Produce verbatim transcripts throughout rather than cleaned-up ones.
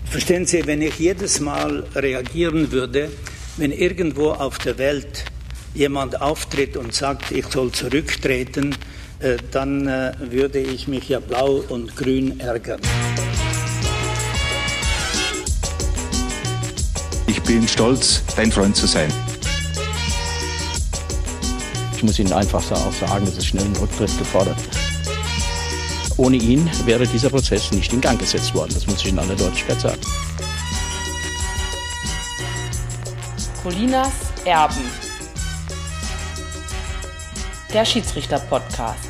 Verstehen Sie, wenn ich jedes Mal reagieren würde, wenn irgendwo auf der Welt jemand auftritt und sagt, ich soll zurücktreten, äh, dann äh, würde ich mich ja blau und grün ärgern. Ich bin stolz, dein Freund zu sein. Ich muss Ihnen einfach auch sagen, es ist schnell ein Rücktritt gefordert. Ohne ihn wäre dieser Prozess nicht in Gang gesetzt worden. Das muss ich in aller Deutlichkeit sagen. Colinas Erben. Der Schiedsrichter-Podcast.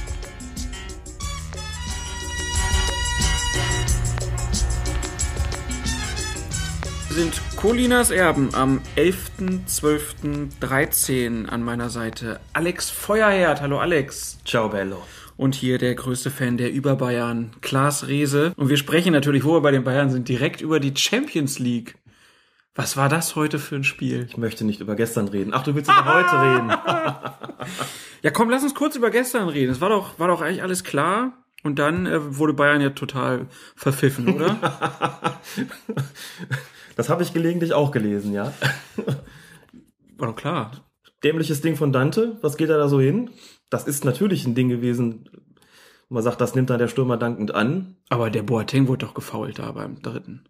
Wir sind Colinas Erben am elften zwölften dreizehn an meiner Seite. Alex Feuerherd. Hallo Alex. Ciao bello. Und hier der größte Fan der Über-Bayern, Klaas Rehse. Und wir sprechen natürlich, wo wir bei den Bayern sind, direkt über die Champions League. Was war das heute für ein Spiel? Ich möchte nicht über gestern reden. Ach, du willst über heute reden. Ja, komm, lass uns kurz über gestern reden. Es war doch, war doch eigentlich alles klar. Und dann äh, wurde Bayern ja total verpfiffen, oder? Das habe ich gelegentlich auch gelesen, ja. War doch klar. Dämliches Ding von Dante. Was geht er da so hin? Das ist natürlich ein Ding gewesen, wo man sagt, das nimmt dann der Stürmer dankend an. Aber der Boateng wurde doch gefoult da beim dritten.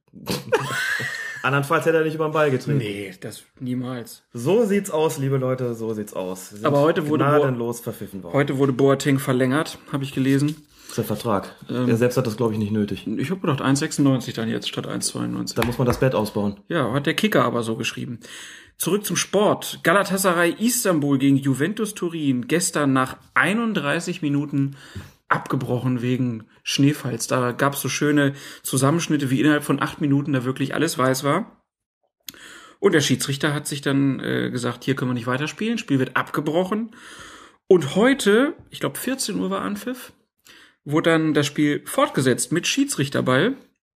Andernfalls hätte er nicht über den Ball getreten. Nee, das niemals. So sieht's aus, liebe Leute, so sieht's aus. Aber heute wurde, gnadenlos verpfiffen worden. Heute wurde Boateng verlängert, habe ich gelesen. Das ist der Vertrag. Ähm, er selbst hat das, glaube ich, nicht nötig. Ich habe gedacht, eins Komma sechsundneunzig dann jetzt statt eins Komma zweiundneunzig. Da muss man das Bett ausbauen. Ja, hat der Kicker aber so geschrieben. Zurück zum Sport. Galatasaray Istanbul gegen Juventus Turin. Gestern nach einunddreißig Minuten abgebrochen wegen Schneefalls. Da gab es so schöne Zusammenschnitte, wie innerhalb von acht Minuten da wirklich alles weiß war. Und der Schiedsrichter hat sich dann äh, gesagt, hier können wir nicht weiterspielen. Spiel wird abgebrochen. Und heute, ich glaube vierzehn Uhr war Anpfiff, wurde dann das Spiel fortgesetzt mit Schiedsrichterball.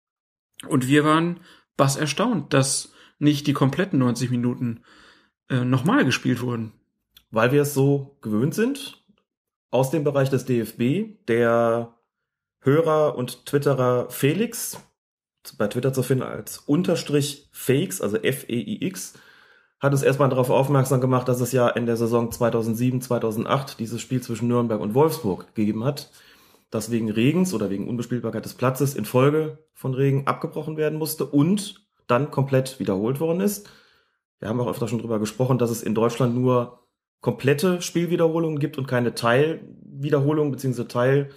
Und wir waren bass erstaunt, dass nicht die kompletten neunzig Minuten äh, nochmal gespielt wurden. Weil wir es so gewöhnt sind, aus dem Bereich des D F B, der Hörer und Twitterer Felix, bei Twitter zu finden als Unterstrich Fakes, also F E I X, hat uns erstmal darauf aufmerksam gemacht, dass es ja in der Saison zweitausendsieben zweitausendacht dieses Spiel zwischen Nürnberg und Wolfsburg gegeben hat, das wegen Regens oder wegen Unbespielbarkeit des Platzes in Folge von Regen abgebrochen werden musste und dann komplett wiederholt worden ist. Wir haben auch öfter schon drüber gesprochen, dass es in Deutschland nur komplette Spielwiederholungen gibt und keine Teilwiederholungen bzw.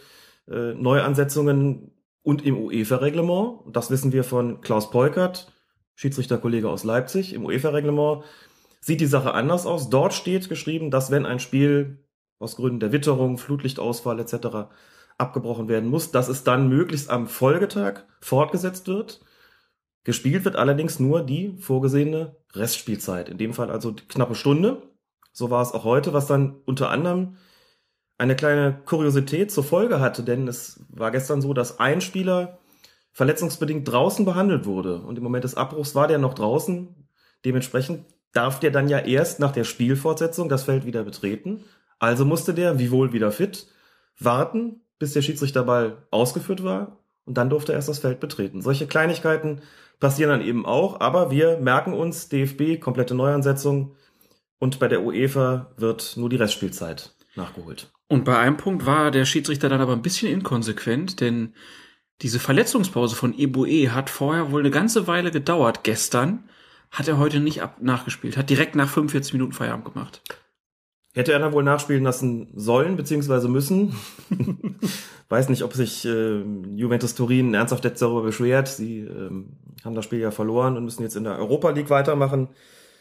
Teil-Neuansetzungen und im UEFA-Reglement. Das wissen wir von Klaus Peukert, Schiedsrichterkollege aus Leipzig. Im UEFA-Reglement sieht die Sache anders aus. Dort steht geschrieben, dass wenn ein Spiel aus Gründen der Witterung, Flutlichtausfall et cetera abgebrochen werden muss, dass es dann möglichst am Folgetag fortgesetzt wird. Gespielt wird allerdings nur die vorgesehene Restspielzeit. In dem Fall also die knappe Stunde. So war es auch heute, was dann unter anderem eine kleine Kuriosität zur Folge hatte, denn es war gestern so, dass ein Spieler verletzungsbedingt draußen behandelt wurde. Und im Moment des Abbruchs war der noch draußen. Dementsprechend darf der dann ja erst nach der Spielfortsetzung das Feld wieder betreten. Also musste der, wiewohl wieder fit, warten, bis der Schiedsrichterball ausgeführt war. Und dann durfte er erst das Feld betreten. Solche Kleinigkeiten passieren dann eben auch, aber wir merken uns, D F B, komplette Neuansetzung und bei der UEFA wird nur die Restspielzeit nachgeholt. Und bei einem Punkt war der Schiedsrichter dann aber ein bisschen inkonsequent, denn diese Verletzungspause von Eboe hat vorher wohl eine ganze Weile gedauert. Gestern hat er heute nicht ab nachgespielt, hat direkt nach fünfundvierzig Minuten Feierabend gemacht. Hätte er dann wohl nachspielen lassen sollen, beziehungsweise müssen. Weiß nicht, ob sich äh, Juventus Turin ernsthaft jetzt darüber beschwert. Sie ähm, haben das Spiel ja verloren und müssen jetzt in der Europa League weitermachen.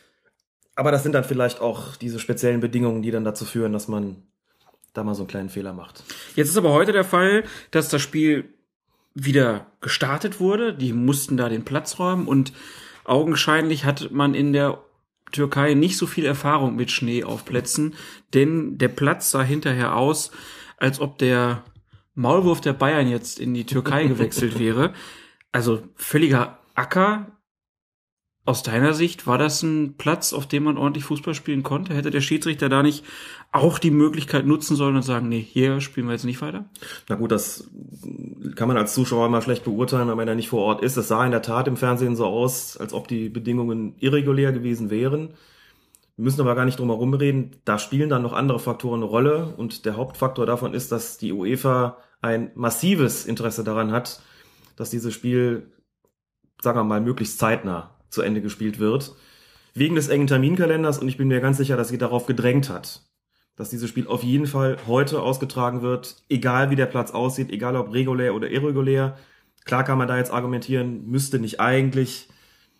Aber das sind dann vielleicht auch diese speziellen Bedingungen, die dann dazu führen, dass man da mal so einen kleinen Fehler macht. Jetzt ist aber heute der Fall, dass das Spiel wieder gestartet wurde. Die mussten da den Platz räumen und augenscheinlich hat man in der Türkei nicht so viel Erfahrung mit Schnee auf Plätzen, denn der Platz sah hinterher aus, als ob der Maulwurf der Bayern jetzt in die Türkei gewechselt wäre. Also völliger Acker, Aus deiner Sicht, war das ein Platz, auf dem man ordentlich Fußball spielen konnte? Hätte der Schiedsrichter da nicht auch die Möglichkeit nutzen sollen und sagen, nee, hier spielen wir jetzt nicht weiter? Na gut, das kann man als Zuschauer mal schlecht beurteilen, wenn man da nicht vor Ort ist. Es sah in der Tat im Fernsehen so aus, als ob die Bedingungen irregulär gewesen wären. Wir müssen aber gar nicht drum herum reden. Da spielen dann noch andere Faktoren eine Rolle. Und der Hauptfaktor davon ist, dass die UEFA ein massives Interesse daran hat, dass dieses Spiel, sagen wir mal, möglichst zeitnah zu Ende gespielt wird. Wegen des engen Terminkalenders, und ich bin mir ganz sicher, dass sie darauf gedrängt hat, dass dieses Spiel auf jeden Fall heute ausgetragen wird, egal wie der Platz aussieht, egal ob regulär oder irregulär. Klar kann man da jetzt argumentieren, müsste nicht eigentlich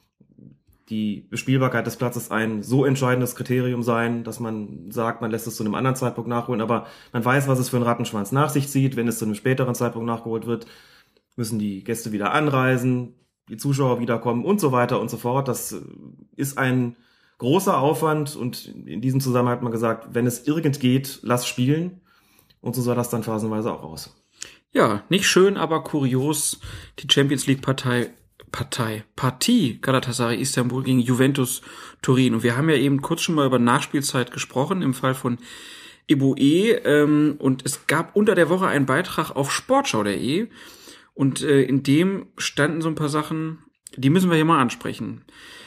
die Bespielbarkeit des Platzes ein so entscheidendes Kriterium sein, dass man sagt, man lässt es zu einem anderen Zeitpunkt nachholen, aber man weiß, was es für einen Rattenschwanz nach sich zieht. Wenn es zu einem späteren Zeitpunkt nachgeholt wird, müssen die Gäste wieder anreisen, die Zuschauer wiederkommen und so weiter und so fort. Das ist ein großer Aufwand, und in diesem Zusammenhang hat man gesagt, wenn es irgend geht, lass spielen. Und so sah das dann phasenweise auch aus. Ja, nicht schön, aber kurios. Die Champions League Partei, Partei, Partie Galatasaray Istanbul gegen Juventus Turin. Und wir haben ja eben kurz schon mal über Nachspielzeit gesprochen, im Fall von Eboe. Ähm, und es gab unter der Woche einen Beitrag auf sportschau punkt de. Und äh, in dem standen so ein paar Sachen, die müssen wir hier mal ansprechen.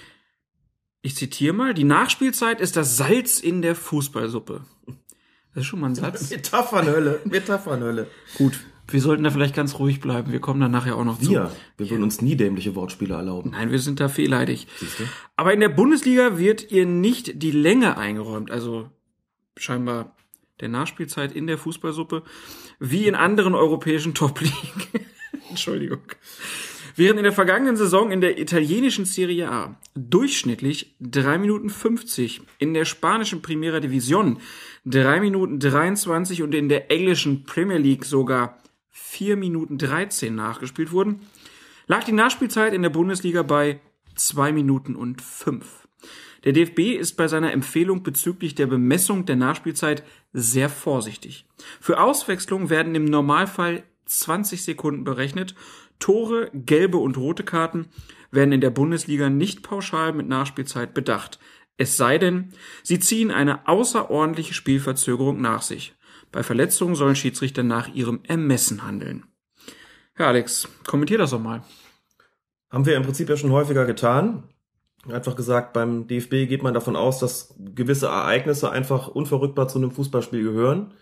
Ich zitiere mal, die Nachspielzeit ist das Salz in der Fußballsuppe. Das ist schon mal ein Satz. Metaphernhölle, Metaphernhölle. Gut, wir sollten da vielleicht ganz ruhig bleiben. Wir kommen dann nachher auch noch zu. Wir, wir würden uns nie dämliche Wortspiele erlauben. Nein, wir sind da fehleidig. Siehst du? Aber in der Bundesliga wird ihr nicht die Länge eingeräumt, also scheinbar der Nachspielzeit in der Fußballsuppe, wie in anderen europäischen Top-Ligen. Entschuldigung. Während in der vergangenen Saison in der italienischen Serie A durchschnittlich drei Minuten fünfzig, in der spanischen Primera División drei Minuten dreiundzwanzig und in der englischen Premier League sogar vier Minuten dreizehn nachgespielt wurden, lag die Nachspielzeit in der Bundesliga bei zwei Minuten und fünf. Der D F B ist bei seiner Empfehlung bezüglich der Bemessung der Nachspielzeit sehr vorsichtig. Für Auswechslung werden im Normalfall zwanzig Sekunden berechnet. Tore, gelbe und rote Karten werden in der Bundesliga nicht pauschal mit Nachspielzeit bedacht. Es sei denn, sie ziehen eine außerordentliche Spielverzögerung nach sich. Bei Verletzungen sollen Schiedsrichter nach ihrem Ermessen handeln. Herr Alex, kommentier das doch mal. Haben wir im Prinzip ja schon häufiger getan. Einfach gesagt, beim D F B geht man davon aus, dass gewisse Ereignisse einfach unverrückbar zu einem Fußballspiel gehören.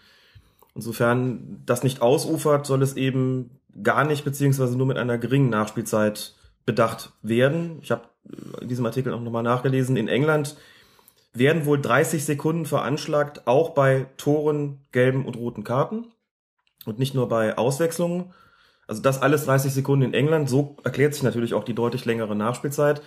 Insofern das nicht ausufert, soll es eben gar nicht beziehungsweise nur mit einer geringen Nachspielzeit bedacht werden. Ich habe in diesem Artikel auch nochmal nachgelesen. In England werden wohl dreißig Sekunden veranschlagt, auch bei Toren, gelben und roten Karten und nicht nur bei Auswechslungen. Also das alles dreißig Sekunden in England. So erklärt sich natürlich auch die deutlich längere Nachspielzeit.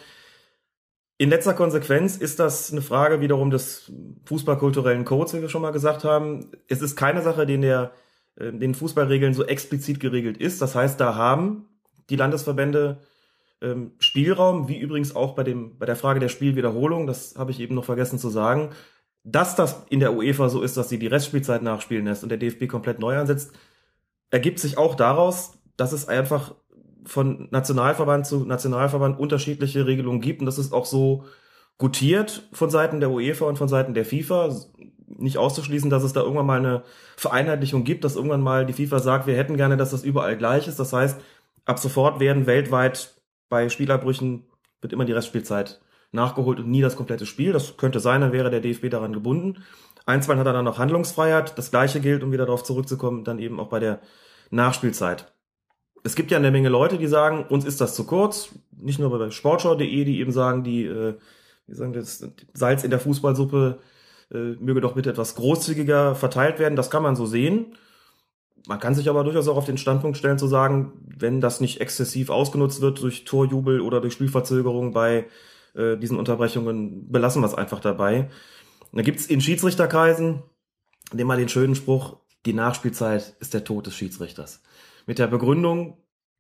In letzter Konsequenz ist das eine Frage wiederum des fußballkulturellen Codes, wie wir schon mal gesagt haben. Es ist keine Sache, die in der, den Fußballregeln so explizit geregelt ist. Das heißt, da haben die Landesverbände ähm, Spielraum, wie übrigens auch bei dem bei der Frage der Spielwiederholung. Das habe ich eben noch vergessen zu sagen. Dass das in der UEFA so ist, dass sie die Restspielzeit nachspielen lässt und der D F B komplett neu ansetzt, ergibt sich auch daraus, dass es einfach von Nationalverband zu Nationalverband unterschiedliche Regelungen gibt, und das ist auch so gutiert von Seiten der UEFA und von Seiten der FIFA. Nicht auszuschließen, dass es da irgendwann mal eine Vereinheitlichung gibt, dass irgendwann mal die FIFA sagt, wir hätten gerne, dass das überall gleich ist. Das heißt, ab sofort werden weltweit bei Spielabbrüchen wird immer die Restspielzeit nachgeholt und nie das komplette Spiel. Das könnte sein, dann wäre der D F B daran gebunden. Einstweilen hat er dann noch Handlungsfreiheit. Das Gleiche gilt, um wieder darauf zurückzukommen, dann eben auch bei der Nachspielzeit. Es gibt ja eine Menge Leute, die sagen, uns ist das zu kurz. Nicht nur bei sportschau punkt de, die eben sagen, die, äh, wie sagen das, Salz in der Fußballsuppe äh, möge doch bitte etwas großzügiger verteilt werden. Das kann man so sehen. Man kann sich aber durchaus auch auf den Standpunkt stellen zu sagen, wenn das nicht exzessiv ausgenutzt wird durch Torjubel oder durch Spielverzögerung bei äh, diesen Unterbrechungen, belassen wir es einfach dabei. Und da gibt's in Schiedsrichterkreisen immer den schönen Spruch, die Nachspielzeit ist der Tod des Schiedsrichters. Mit der Begründung,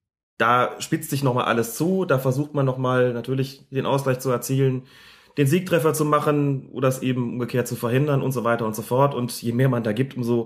da spitzt sich nochmal alles zu, da versucht man nochmal natürlich den Ausgleich zu erzielen, den Siegtreffer zu machen oder es eben umgekehrt zu verhindern und so weiter und so fort. Und je mehr man da gibt, umso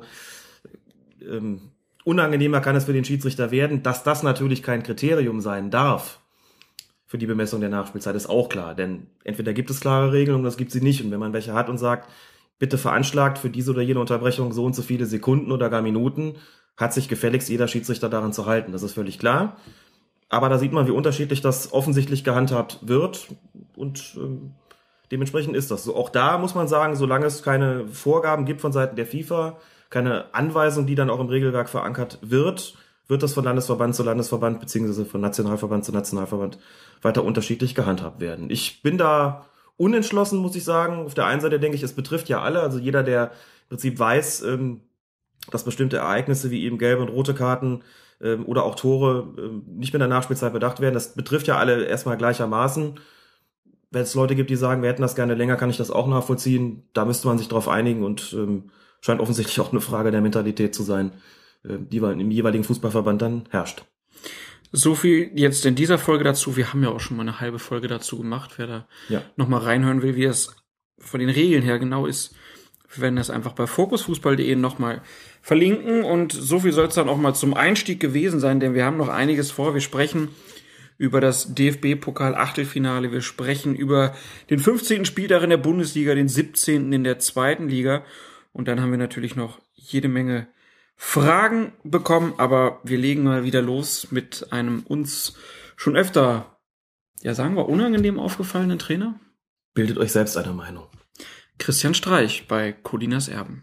ähm, unangenehmer kann es für den Schiedsrichter werden. Dass das natürlich kein Kriterium sein darf für die Bemessung der Nachspielzeit, ist auch klar. Denn entweder gibt es klare Regelungen, oder es gibt sie nicht. Und wenn man welche hat und sagt, bitte veranschlagt für diese oder jene Unterbrechung so und so viele Sekunden oder gar Minuten, hat sich gefälligst jeder Schiedsrichter daran zu halten. Das ist völlig klar. Aber da sieht man, wie unterschiedlich das offensichtlich gehandhabt wird. Und ähm, dementsprechend ist das so. Auch da muss man sagen, solange es keine Vorgaben gibt von Seiten der FIFA, keine Anweisung, die dann auch im Regelwerk verankert wird, wird das von Landesverband zu Landesverband beziehungsweise von Nationalverband zu Nationalverband weiter unterschiedlich gehandhabt werden. Ich bin da unentschlossen, muss ich sagen. Auf der einen Seite denke ich, es betrifft ja alle. Also jeder, der im Prinzip weiß, ähm, dass bestimmte Ereignisse wie eben gelbe und rote Karten ähm, oder auch Tore ähm, nicht mit der Nachspielzeit bedacht werden, das betrifft ja alle erstmal gleichermaßen. Wenn es Leute gibt, die sagen, wir hätten das gerne länger, kann ich das auch nachvollziehen. Da müsste man sich drauf einigen und ähm, scheint offensichtlich auch eine Frage der Mentalität zu sein, äh, die im jeweiligen Fußballverband dann herrscht. So viel jetzt in dieser Folge dazu. Wir haben ja auch schon mal eine halbe Folge dazu gemacht. Wer da Ja. nochmal reinhören will, wie das von den Regeln her genau ist, wir werden das einfach bei fokusfußball punkt de nochmal verlinken. Und so viel soll es dann auch mal zum Einstieg gewesen sein, denn wir haben noch einiges vor. Wir sprechen über das D F B-Pokal-Achtelfinale. Wir sprechen über den fünfzehnten Spieltag in der Bundesliga, den siebzehnten in der zweiten Liga. Und dann haben wir natürlich noch jede Menge Fragen bekommen, aber wir legen mal wieder los mit einem uns schon öfter, ja sagen wir, unangenehm aufgefallenen Trainer. Bildet euch selbst eine Meinung. Christian Streich bei Colinas Erben.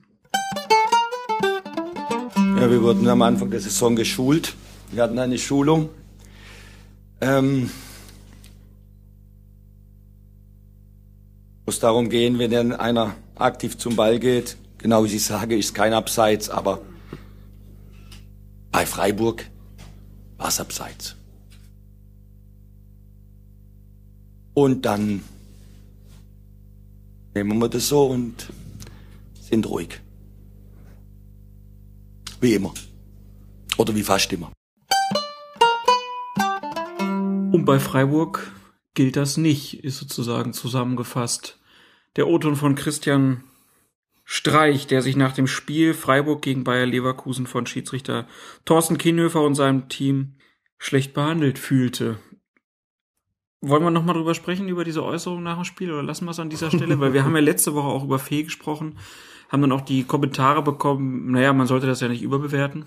Ja, wir wurden am Anfang der Saison geschult. Wir hatten eine Schulung. Ähm, muss darum gehen, wenn dann einer aktiv zum Ball geht. Genau wie ich sage, ist kein Abseits, aber bei Freiburg war es Abseits. Und dann nehmen wir das so und sind ruhig. Wie immer. Oder wie fast immer. Und bei Freiburg gilt das nicht, ist sozusagen zusammengefasst der O-Ton von Christian Streich, der sich nach dem Spiel Freiburg gegen Bayer Leverkusen von Schiedsrichter Thorsten Kienhöfer und seinem Team schlecht behandelt fühlte. Wollen wir nochmal drüber sprechen, über diese Äußerung nach dem Spiel, oder lassen wir es an dieser Stelle? Weil wir haben ja letzte Woche auch über Fee gesprochen, haben dann auch die Kommentare bekommen, naja, man sollte das ja nicht überbewerten.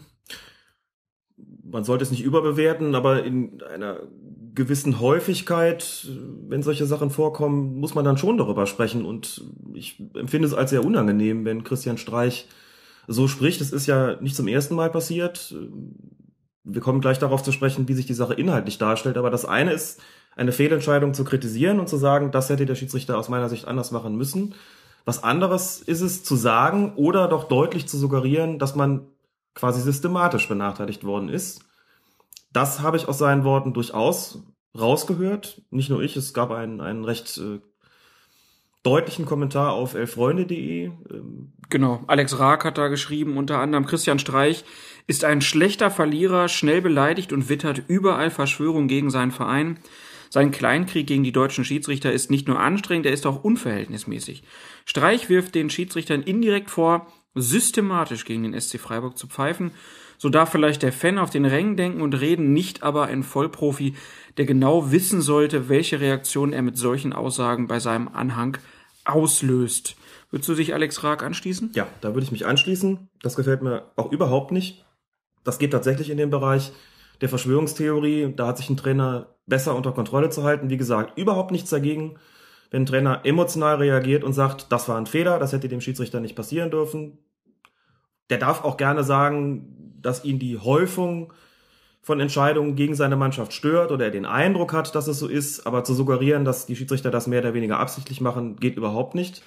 Man sollte es nicht überbewerten, aber in einer gewissen Häufigkeit, wenn solche Sachen vorkommen, muss man dann schon darüber sprechen. Und ich empfinde es als sehr unangenehm, wenn Christian Streich so spricht. Es ist ja nicht zum ersten Mal passiert. Wir kommen gleich darauf zu sprechen, wie sich die Sache inhaltlich darstellt. Aber das eine ist, eine Fehlentscheidung zu kritisieren und zu sagen, das hätte der Schiedsrichter aus meiner Sicht anders machen müssen. Was anderes ist es zu sagen oder doch deutlich zu suggerieren, dass man quasi systematisch benachteiligt worden ist. Das habe ich aus seinen Worten durchaus rausgehört. Nicht nur ich, es gab einen, einen recht äh, deutlichen Kommentar auf elffreunde punkt de. Ähm, Genau, Alex Raak hat da geschrieben, unter anderem Christian Streich ist ein schlechter Verlierer, schnell beleidigt und wittert überall Verschwörung gegen seinen Verein. Sein Kleinkrieg gegen die deutschen Schiedsrichter ist nicht nur anstrengend, er ist auch unverhältnismäßig. Streich wirft den Schiedsrichtern indirekt vor, systematisch gegen den S C Freiburg zu pfeifen. So darf vielleicht der Fan auf den Rängen denken und reden, nicht aber ein Vollprofi, der genau wissen sollte, welche Reaktion er mit solchen Aussagen bei seinem Anhang auslöst. Würdest du dich Alex Raak anschließen? Ja, da würde ich mich anschließen. Das gefällt mir auch überhaupt nicht. Das geht tatsächlich in den Bereich der Verschwörungstheorie. Da hat sich ein Trainer besser unter Kontrolle zu halten. Wie gesagt, überhaupt nichts dagegen, wenn ein Trainer emotional reagiert und sagt, das war ein Fehler, das hätte dem Schiedsrichter nicht passieren dürfen. Der darf auch gerne sagen, dass ihn die Häufung von Entscheidungen gegen seine Mannschaft stört oder er den Eindruck hat, dass es so ist. Aber zu suggerieren, dass die Schiedsrichter das mehr oder weniger absichtlich machen, geht überhaupt nicht.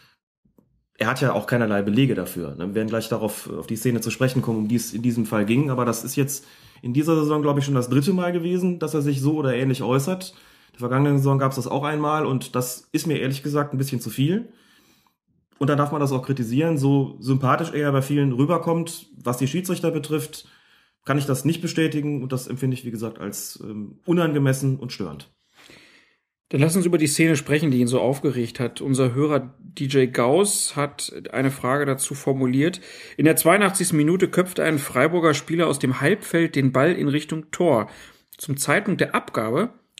Er hat ja auch keinerlei Belege dafür. Wir werden gleich darauf auf die Szene zu sprechen kommen, um die es in diesem Fall ging. Aber das ist jetzt in dieser Saison, glaube ich, schon das dritte Mal gewesen, dass er sich so oder ähnlich äußert. In der vergangenen Saison gab es das auch einmal und das ist mir ehrlich gesagt ein bisschen zu viel. Und dann darf man das auch kritisieren. So sympathisch er bei vielen rüberkommt, was die Schiedsrichter betrifft, kann ich das nicht bestätigen. Und das empfinde ich, wie gesagt, als ähm, unangemessen und störend. Dann lass uns über die Szene sprechen, die ihn so aufgeregt hat. Unser Hörer D J Gauss hat eine Frage dazu formuliert. In der zweiundachtzigsten Minute köpfte ein Freiburger Spieler aus dem Halbfeld den Ball in Richtung Tor. Zum Zeitpunkt der Abgabe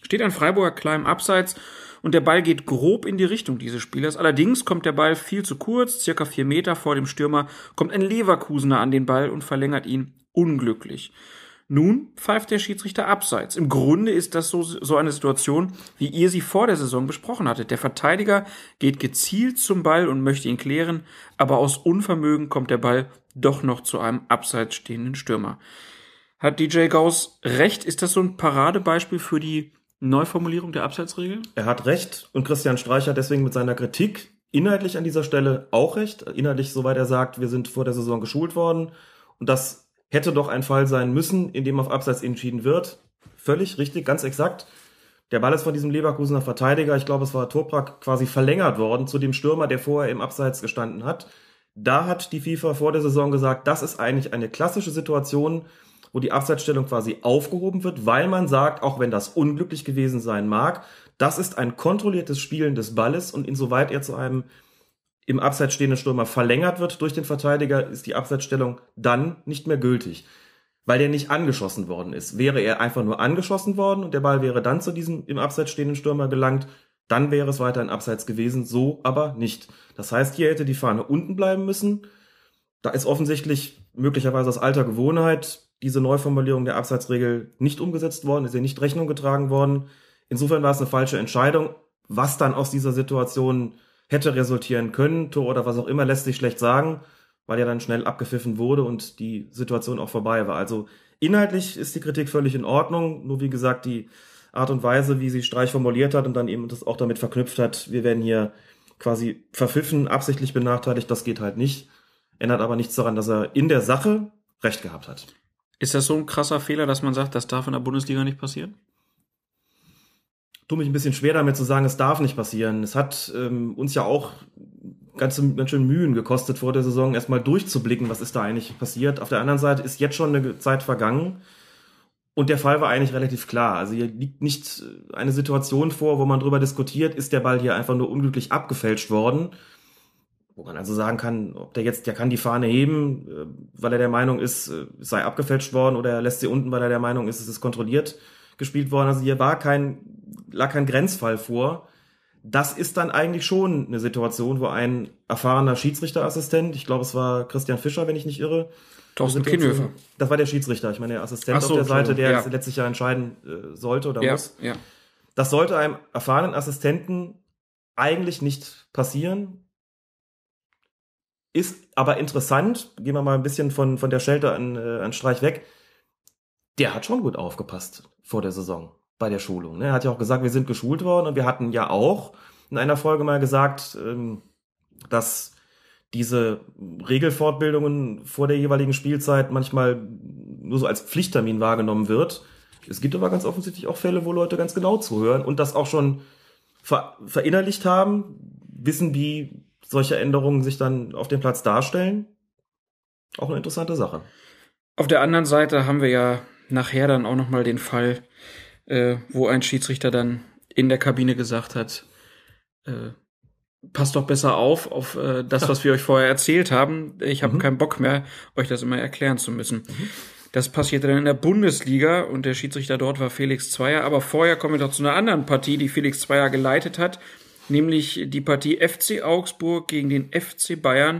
steht ein Freiburger klar im Abseits und der Ball geht grob in die Richtung dieses Spielers. Allerdings kommt der Ball viel zu kurz, circa vier Meter vor dem Stürmer, kommt ein Leverkusener an den Ball und verlängert ihn unglücklich. Nun pfeift der Schiedsrichter Abseits. Im Grunde ist das so, so eine Situation, wie ihr sie vor der Saison besprochen hattet. Der Verteidiger geht gezielt zum Ball und möchte ihn klären, aber aus Unvermögen kommt der Ball doch noch zu einem abseits stehenden Stürmer. Hat D J Gauss recht? Ist das so ein Paradebeispiel für die Neuformulierung der Abseitsregel? Er hat recht und Christian Streich hat deswegen mit seiner Kritik inhaltlich an dieser Stelle auch recht. Inhaltlich, soweit er sagt, wir sind vor der Saison geschult worden und das hätte doch ein Fall sein müssen, in dem auf Abseits entschieden wird. Völlig richtig, ganz exakt. Der Ball ist von diesem Leverkusener Verteidiger, ich glaube es war Toprak, quasi verlängert worden zu dem Stürmer, der vorher im Abseits gestanden hat. Da hat die FIFA vor der Saison gesagt, das ist eigentlich eine klassische Situation, wo die Abseitsstellung quasi aufgehoben wird, weil man sagt, auch wenn das unglücklich gewesen sein mag, das ist ein kontrolliertes Spielen des Balles und insoweit er zu einem im Abseits stehenden Stürmer verlängert wird durch den Verteidiger, ist die Abseitsstellung dann nicht mehr gültig, weil der nicht angeschossen worden ist. Wäre er einfach nur angeschossen worden und der Ball wäre dann zu diesem im Abseits stehenden Stürmer gelangt, dann wäre es weiter ein Abseits gewesen, so aber nicht. Das heißt, hier hätte die Fahne unten bleiben müssen. Da ist offensichtlich möglicherweise aus alter Gewohnheit diese Neuformulierung der Abseitsregel nicht umgesetzt worden, ist ihr nicht Rechnung getragen worden. Insofern war es eine falsche Entscheidung. Was dann aus dieser Situation hätte resultieren können, Tor oder was auch immer, lässt sich schlecht sagen, weil ja dann schnell abgepfiffen wurde und die Situation auch vorbei war. Also inhaltlich ist die Kritik völlig in Ordnung, nur wie gesagt, die Art und Weise, wie sie Streich formuliert hat und dann eben das auch damit verknüpft hat, wir werden hier quasi verpfiffen, absichtlich benachteiligt, das geht halt nicht. Ändert aber nichts daran, dass er in der Sache recht gehabt hat. Ist das so ein krasser Fehler, dass man sagt, das darf in der Bundesliga nicht passieren? Tue mich ein bisschen schwer damit zu sagen, es darf nicht passieren. Es hat ähm, uns ja auch ganz, ganz schön Mühen gekostet, vor der Saison erstmal durchzublicken, was ist da eigentlich passiert. Auf der anderen Seite ist jetzt schon eine Zeit vergangen und der Fall war eigentlich relativ klar. Also hier liegt nicht eine Situation vor, wo man drüber diskutiert, ist der Ball hier einfach nur unglücklich abgefälscht worden. Wo man also sagen kann, ob der jetzt, der kann die Fahne heben, weil er der Meinung ist, es sei abgefälscht worden, oder er lässt sie unten, weil er der Meinung ist, es ist kontrolliert gespielt worden. Also hier war kein, lag kein Grenzfall vor. Das ist dann eigentlich schon eine Situation, wo ein erfahrener Schiedsrichterassistent, ich glaube, es war Christian Fischer, wenn ich nicht irre. Thorsten Kienhöfer. Das war der Schiedsrichter, ich meine der Assistent so, auf der Seite, der ja. letztlich ja entscheiden äh, sollte oder Ja, muss. ja. Das sollte einem erfahrenen Assistenten eigentlich nicht passieren. Ist aber interessant, gehen wir mal ein bisschen von, von der Schelte an, äh, an Streich weg, der hat schon gut aufgepasst vor der Saison bei der Schulung. Ne? Er hat ja auch gesagt, wir sind geschult worden und wir hatten ja auch in einer Folge mal gesagt, ähm, dass diese Regelfortbildungen vor der jeweiligen Spielzeit manchmal nur so als Pflichttermin wahrgenommen wird. Es gibt aber ganz offensichtlich auch Fälle, wo Leute ganz genau zuhören und das auch schon ver- verinnerlicht haben, wissen, wie solche Änderungen sich dann auf dem Platz darstellen. Auch eine interessante Sache. Auf der anderen Seite haben wir ja nachher dann auch nochmal den Fall, äh, wo ein Schiedsrichter dann in der Kabine gesagt hat, äh, passt doch besser auf, auf äh, das, was wir euch vorher erzählt haben. Ich habe mhm. keinen Bock mehr, euch das immer erklären zu müssen. Mhm. Das passierte dann in der Bundesliga und der Schiedsrichter dort war Felix Zweier. Aber vorher kommen wir doch zu einer anderen Partie, die Felix Zweier geleitet hat, nämlich die Partie F C Augsburg gegen den F C Bayern.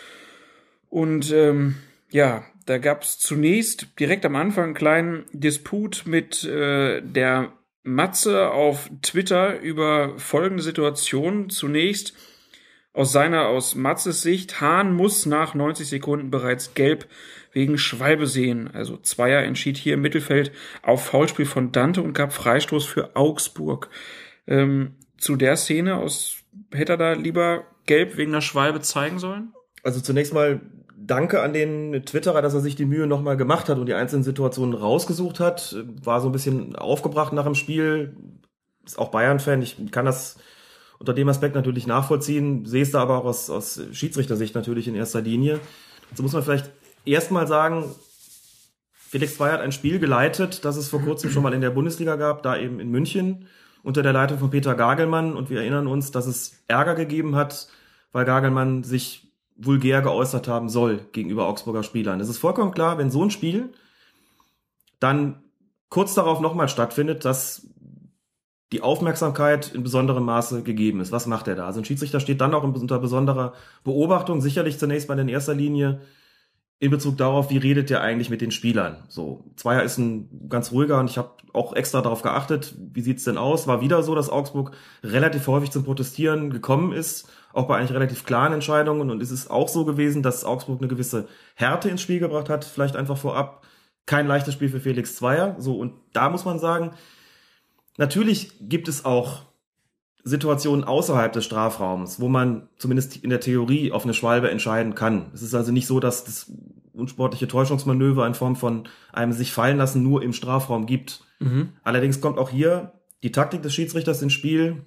Und ähm, ja, da gab es zunächst direkt am Anfang einen kleinen Disput mit äh, der Matze auf Twitter über folgende Situation. Zunächst aus seiner, aus Matzes Sicht, Hahn muss nach neunzig Sekunden bereits gelb wegen Schwalbe sehen. Also Zweier entschied hier im Mittelfeld auf Foulspiel von Dante und gab Freistoß für Augsburg. Ähm, zu der Szene aus, hätte er da lieber gelb wegen der Schwalbe zeigen sollen? Also zunächst mal danke an den Twitterer, dass er sich die Mühe nochmal gemacht hat und die einzelnen Situationen rausgesucht hat. War so ein bisschen aufgebracht nach dem Spiel. Ist auch Bayern-Fan. Ich kann das unter dem Aspekt natürlich nachvollziehen. Sehe es da aber auch aus, aus Schiedsrichtersicht natürlich in erster Linie. So muss man vielleicht erstmal sagen, Felix Zweier hat ein Spiel geleitet, das es vor kurzem schon mal in der Bundesliga gab, da eben in München, unter der Leitung von Peter Gagelmann. Und wir erinnern uns, dass es Ärger gegeben hat, weil Gagelmann sich vulgär geäußert haben soll gegenüber Augsburger Spielern. Es ist vollkommen klar, wenn so ein Spiel dann kurz darauf nochmal stattfindet, dass die Aufmerksamkeit in besonderem Maße gegeben ist. Was macht er da? Also ein Schiedsrichter steht dann auch unter besonderer Beobachtung, sicherlich zunächst mal in erster Linie in Bezug darauf, wie redet der eigentlich mit den Spielern. So, Zweier ist ein ganz ruhiger und ich habe auch extra darauf geachtet, wie sieht's denn aus? War wieder so, dass Augsburg relativ häufig zum Protestieren gekommen ist, auch bei eigentlich relativ klaren Entscheidungen, und es ist auch so gewesen, dass Augsburg eine gewisse Härte ins Spiel gebracht hat, vielleicht einfach vorab. Kein leichtes Spiel für Felix Zweier. So, und da muss man sagen, natürlich gibt es auch Situationen außerhalb des Strafraums, wo man zumindest in der Theorie auf eine Schwalbe entscheiden kann. Es ist also nicht so, dass das unsportliche Täuschungsmanöver in Form von einem sich fallen lassen nur im Strafraum gibt. Mhm. Allerdings kommt auch hier die Taktik des Schiedsrichters ins Spiel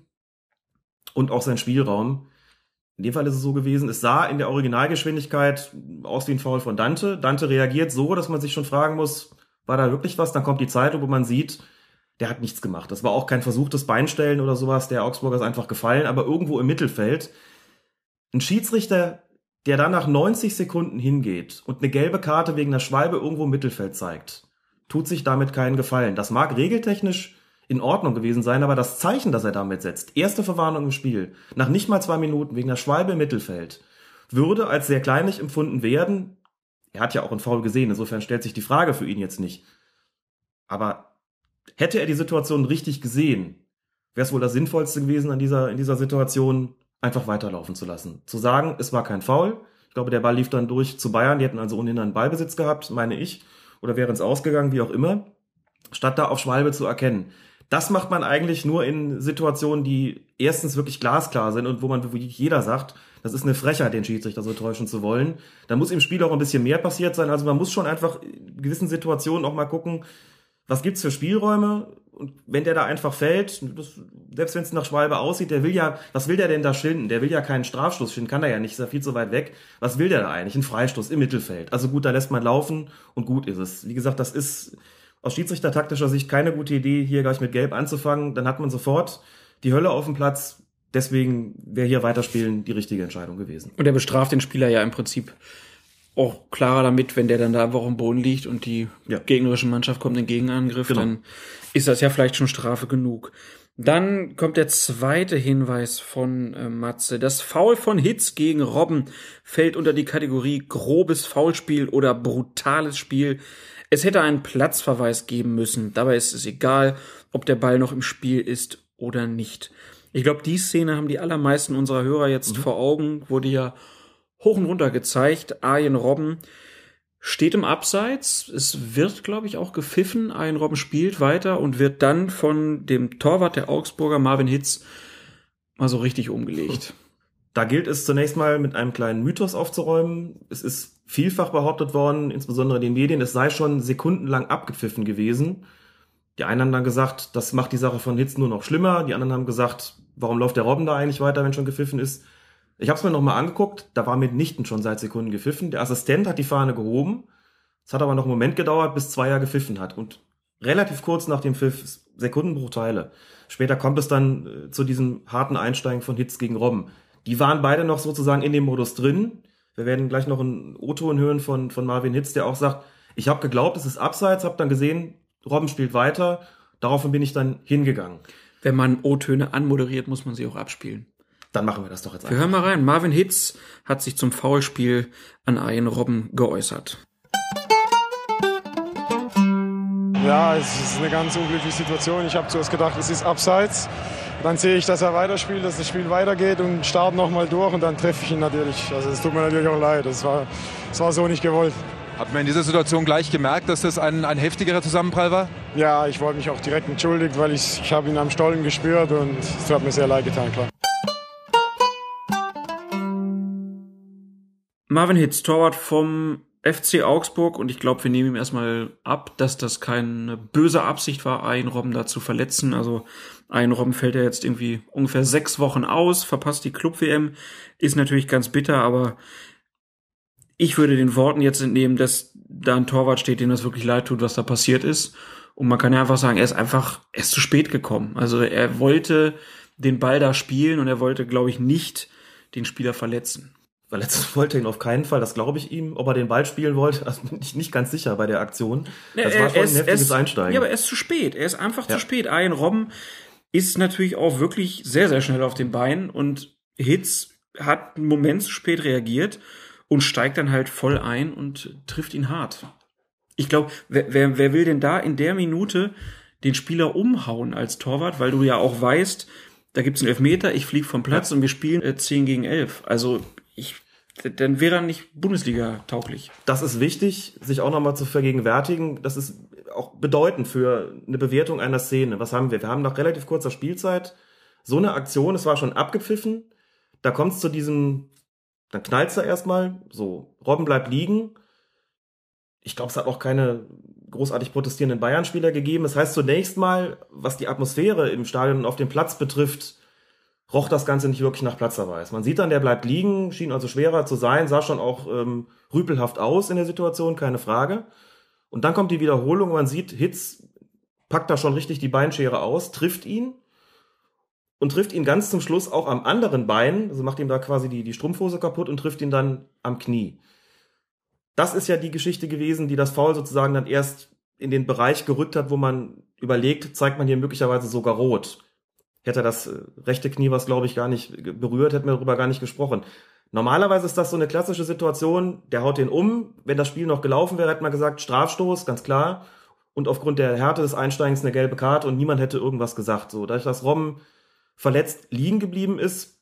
und auch sein Spielraum. In dem Fall ist es so gewesen, es sah in der Originalgeschwindigkeit aus wie ein Foul von Dante. Dante reagiert so, dass man sich schon fragen muss, war da wirklich was? Dann kommt die Zeit, wo man sieht, der hat nichts gemacht. Das war auch kein versuchtes Beinstellen oder sowas. Der Augsburger ist einfach gefallen, aber irgendwo im Mittelfeld. Ein Schiedsrichter, der dann nach neunzig Sekunden hingeht und eine gelbe Karte wegen einer Schwalbe irgendwo im Mittelfeld zeigt, tut sich damit keinen Gefallen. Das mag regeltechnisch in Ordnung gewesen sein, aber das Zeichen, das er damit setzt, erste Verwarnung im Spiel, nach nicht mal zwei Minuten wegen einer Schwalbe im Mittelfeld, würde als sehr kleinlich empfunden werden. Er hat ja auch einen Foul gesehen, insofern stellt sich die Frage für ihn jetzt nicht. Aber hätte er die Situation richtig gesehen, wäre es wohl das Sinnvollste gewesen, an dieser, in dieser Situation einfach weiterlaufen zu lassen. Zu sagen, es war kein Foul. Ich glaube, der Ball lief dann durch zu Bayern. Die hätten also ohnehin einen Ballbesitz gehabt, meine ich. Oder wäre ins Ausgegangen, wie auch immer. Statt da auf Schwalbe zu erkennen. Das macht man eigentlich nur in Situationen, die erstens wirklich glasklar sind und wo man wirklich jeder sagt, das ist eine Frechheit, den Schiedsrichter so täuschen zu wollen. Da muss im Spiel auch ein bisschen mehr passiert sein. Also man muss schon einfach in gewissen Situationen auch mal gucken, was gibt's für Spielräume? Und wenn der da einfach fällt, das, selbst wenn es nach Schwalbe aussieht, der will ja, was will der denn da schinden? Der will ja keinen Strafstoß schinden, kann er ja nicht, ist ja viel zu weit weg. Was will der da eigentlich? Ein Freistoß im Mittelfeld. Also gut, da lässt man laufen und gut ist es. Wie gesagt, das ist aus schiedsrichtertaktischer Sicht keine gute Idee, hier gleich mit Gelb anzufangen. Dann hat man sofort die Hölle auf dem Platz. Deswegen wäre hier weiterspielen die richtige Entscheidung gewesen. Und er bestraft den Spieler ja im Prinzip auch klarer damit, wenn der dann da einfach am Boden liegt und die ja. gegnerische Mannschaft kommt in Gegenangriff, genau. Dann ist das ja vielleicht schon Strafe genug. Dann kommt der zweite Hinweis von äh, Matze. Das Foul von Hitz gegen Robben fällt unter die Kategorie grobes Foulspiel oder brutales Spiel. Es hätte einen Platzverweis geben müssen. Dabei ist es egal, ob der Ball noch im Spiel ist oder nicht. Ich glaube, die Szene haben die allermeisten unserer Hörer jetzt mhm. vor Augen, wurde ja hoch und runter gezeigt. Arjen Robben steht im Abseits. Es wird, glaube ich, auch gepfiffen. Arjen Robben spielt weiter und wird dann von dem Torwart der Augsburger, Marvin Hitz, mal so richtig umgelegt. Da gilt es zunächst mal mit einem kleinen Mythos aufzuräumen. Es ist vielfach behauptet worden, insbesondere in den Medien, es sei schon sekundenlang abgepfiffen gewesen. Die einen haben dann gesagt, das macht die Sache von Hitz nur noch schlimmer. Die anderen haben gesagt, warum läuft der Robben da eigentlich weiter, wenn schon gepfiffen ist? Ich habe es mir nochmal angeguckt, da war mitnichten schon seit Sekunden gepfiffen. Der Assistent hat die Fahne gehoben. Es hat aber noch einen Moment gedauert, bis Zweier gepfiffen hat. Und relativ kurz nach dem Pfiff, Sekundenbruchteile. Später kommt es dann äh, zu diesem harten Einsteigen von Hitz gegen Robben. Die waren beide noch sozusagen in dem Modus drin. Wir werden gleich noch einen O-Ton hören von, von Marvin Hitz, der auch sagt, ich habe geglaubt, es ist abseits, habe dann gesehen, Robben spielt weiter. Daraufhin bin ich dann hingegangen. Wenn man O-Töne anmoderiert, muss man sie auch abspielen. Dann machen wir das doch jetzt einfach. Wir hören mal rein. Marvin Hitz hat sich zum Foulspiel an Arjen Robben geäußert. Ja, es ist eine ganz unglückliche Situation. Ich habe zuerst gedacht, es ist abseits. Dann sehe ich, dass er weiterspielt, dass das Spiel weitergeht und starte nochmal durch und dann treffe ich ihn natürlich. Also es tut mir natürlich auch leid. Das war, das war so nicht gewollt. Hat man in dieser Situation gleich gemerkt, dass das ein, ein heftigerer Zusammenprall war? Ja, ich wollte mich auch direkt entschuldigt, weil ich, ich habe ihn am Stollen gespürt und es hat mir sehr leid getan, klar. Marvin Hitz, Torwart vom F C Augsburg, und ich glaube, wir nehmen ihm erstmal ab, dass das keine böse Absicht war, Arjen Robben da zu verletzen. Also Arjen Robben fällt ja jetzt irgendwie ungefähr sechs Wochen aus, verpasst die Club-W M, ist natürlich ganz bitter, aber ich würde den Worten jetzt entnehmen, dass da ein Torwart steht, dem das wirklich leid tut, was da passiert ist. Und man kann ja einfach sagen, er ist einfach, er ist zu spät gekommen. Also er wollte den Ball da spielen und er wollte, glaube ich, nicht den Spieler verletzen. Verletzen wollte ihn auf keinen Fall, das glaube ich ihm. Ob er den Ball spielen wollte, das bin ich nicht ganz sicher bei der Aktion. Das ja, war schon ist, ein heftiges ist, Einsteigen. Ja, aber er ist zu spät. Er ist einfach ja. zu spät. Arjen Robben ist natürlich auch wirklich sehr, sehr schnell auf den Beinen und Hitz hat einen Moment zu spät reagiert und steigt dann halt voll ein und trifft ihn hart. Ich glaube, wer, wer, wer will denn da in der Minute den Spieler umhauen als Torwart, weil du ja auch weißt, da gibt's einen Elfmeter, ich fliege vom Platz ja. und wir spielen äh, zehn gegen elf. Also ich, dann wäre er nicht Bundesliga-tauglich. Das ist wichtig, sich auch nochmal zu vergegenwärtigen. Das ist auch bedeutend für eine Bewertung einer Szene. Was haben wir? Wir haben nach relativ kurzer Spielzeit so eine Aktion, es war schon abgepfiffen, da kommt es zu diesem, dann knallt's da erstmal, so, Robben bleibt liegen. Ich glaube, es hat auch keine großartig protestierenden Bayern-Spieler gegeben. Das heißt zunächst mal, was die Atmosphäre im Stadion und auf dem Platz betrifft, roch das Ganze nicht wirklich nach Platzverweis. Man sieht dann, der bleibt liegen, schien also schwerer zu sein, sah schon auch ähm, rüpelhaft aus in der Situation, keine Frage. Und dann kommt die Wiederholung, man sieht, Hitz packt da schon richtig die Beinschere aus, trifft ihn und trifft ihn ganz zum Schluss auch am anderen Bein, also macht ihm da quasi die, die Strumpfhose kaputt und trifft ihn dann am Knie. Das ist ja die Geschichte gewesen, die das Foul sozusagen dann erst in den Bereich gerückt hat, wo man überlegt, zeigt man hier möglicherweise sogar rot. Hätte das rechte Knie was, glaube ich, gar nicht berührt, hätten wir darüber gar nicht gesprochen. Normalerweise ist das so eine klassische Situation, der haut den um. Wenn das Spiel noch gelaufen wäre, hätte man gesagt, Strafstoß, ganz klar. Und aufgrund der Härte des Einsteigens eine gelbe Karte und niemand hätte irgendwas gesagt. So, dadurch, dass Robben verletzt liegen geblieben ist,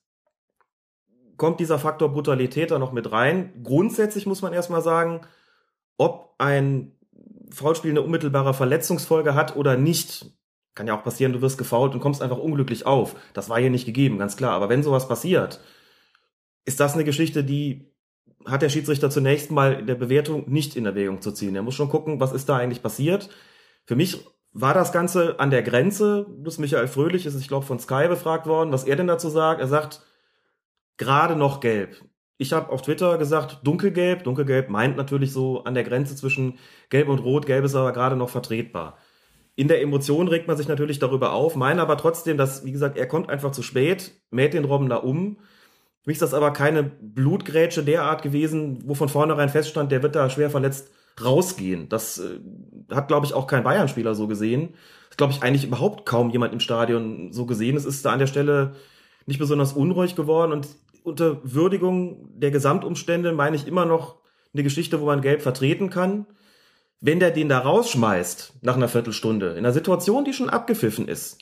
kommt dieser Faktor Brutalität da noch mit rein. Grundsätzlich muss man erstmal sagen, ob ein Foulspiel eine unmittelbare Verletzungsfolge hat oder nicht. Kann ja auch passieren, du wirst gefoult und kommst einfach unglücklich auf. Das war hier nicht gegeben, ganz klar. Aber wenn sowas passiert, ist das eine Geschichte, die hat der Schiedsrichter zunächst mal in der Bewertung nicht in Erwägung zu ziehen. Er muss schon gucken, was ist da eigentlich passiert. Für mich war das Ganze an der Grenze. Das Michael Fröhlich ist, ich glaube, von Sky befragt worden, was er denn dazu sagt. Er sagt, gerade noch gelb. Ich habe auf Twitter gesagt, dunkelgelb. Dunkelgelb meint natürlich so an der Grenze zwischen gelb und rot. Gelb ist aber gerade noch vertretbar. In der Emotion regt man sich natürlich darüber auf, meine aber trotzdem, dass, wie gesagt, er kommt einfach zu spät, mäht den Robben da um. Für mich ist das aber keine Blutgrätsche derart gewesen, wo von vornherein feststand, der wird da schwer verletzt rausgehen. Das äh, hat, glaube ich, auch kein Bayern-Spieler so gesehen. Das glaube ich eigentlich überhaupt kaum jemand im Stadion so gesehen. Es ist da an der Stelle nicht besonders unruhig geworden und unter Würdigung der Gesamtumstände meine ich immer noch eine Geschichte, wo man gelb vertreten kann. Wenn der den da rausschmeißt nach einer Viertelstunde, in einer Situation, die schon abgepfiffen ist,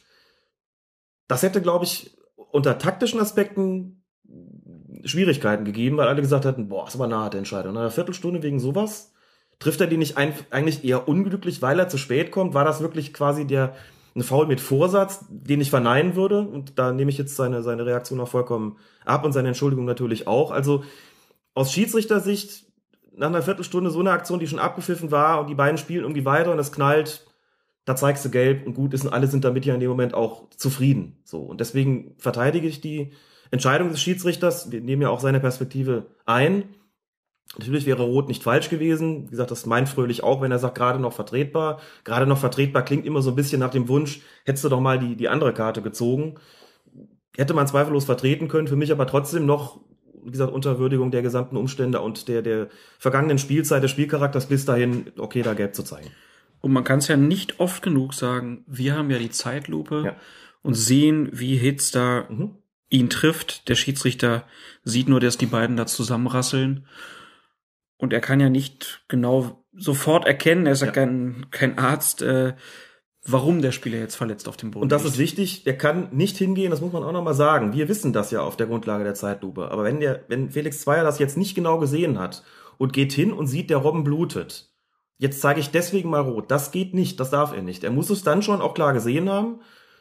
das hätte, glaube ich, unter taktischen Aspekten Schwierigkeiten gegeben, weil alle gesagt hatten, boah, das ist aber eine harte Entscheidung. Nach einer Viertelstunde wegen sowas trifft er die nicht ein, eigentlich eher unglücklich, weil er zu spät kommt. War das wirklich quasi der ein Foul mit Vorsatz, den ich verneinen würde? Und da nehme ich jetzt seine, seine Reaktion auch vollkommen ab und seine Entschuldigung natürlich auch. Also aus Schiedsrichtersicht nach einer Viertelstunde so eine Aktion, die schon abgepfiffen war und die beiden spielen irgendwie weiter und es knallt, da zeigst du gelb und gut ist und alle sind damit ja in dem Moment auch zufrieden. So, und deswegen verteidige ich die Entscheidung des Schiedsrichters. Wir nehmen ja auch seine Perspektive ein. Natürlich wäre Rot nicht falsch gewesen. Wie gesagt, das meint Fröhlich auch, wenn er sagt, gerade noch vertretbar. Gerade noch vertretbar klingt immer so ein bisschen nach dem Wunsch, hättest du doch mal die, die andere Karte gezogen. Hätte man zweifellos vertreten können, für mich aber trotzdem noch, wie gesagt, unter Würdigung der gesamten Umstände und der, der vergangenen Spielzeit, des Spielcharakters bis dahin, okay, da gelb zu zeigen. Und man kann es ja nicht oft genug sagen, wir haben ja die Zeitlupe ja. und sehen, wie Hitz da mhm. ihn trifft. Der Schiedsrichter sieht nur, dass die beiden da zusammenrasseln. Und er kann ja nicht genau sofort erkennen, er ist ja, ja kein, kein Arzt, äh, warum der Spieler jetzt verletzt auf dem Boden Und das liegt. ist wichtig, der kann nicht hingehen, das muss man auch nochmal sagen. Wir wissen das ja auf der Grundlage der Zeitlupe. Aber wenn der, wenn Felix Zweier das jetzt nicht genau gesehen hat und geht hin und sieht, der Robben blutet, jetzt zeige ich deswegen mal rot. Das geht nicht, das darf er nicht. Er muss es dann schon auch klar gesehen haben.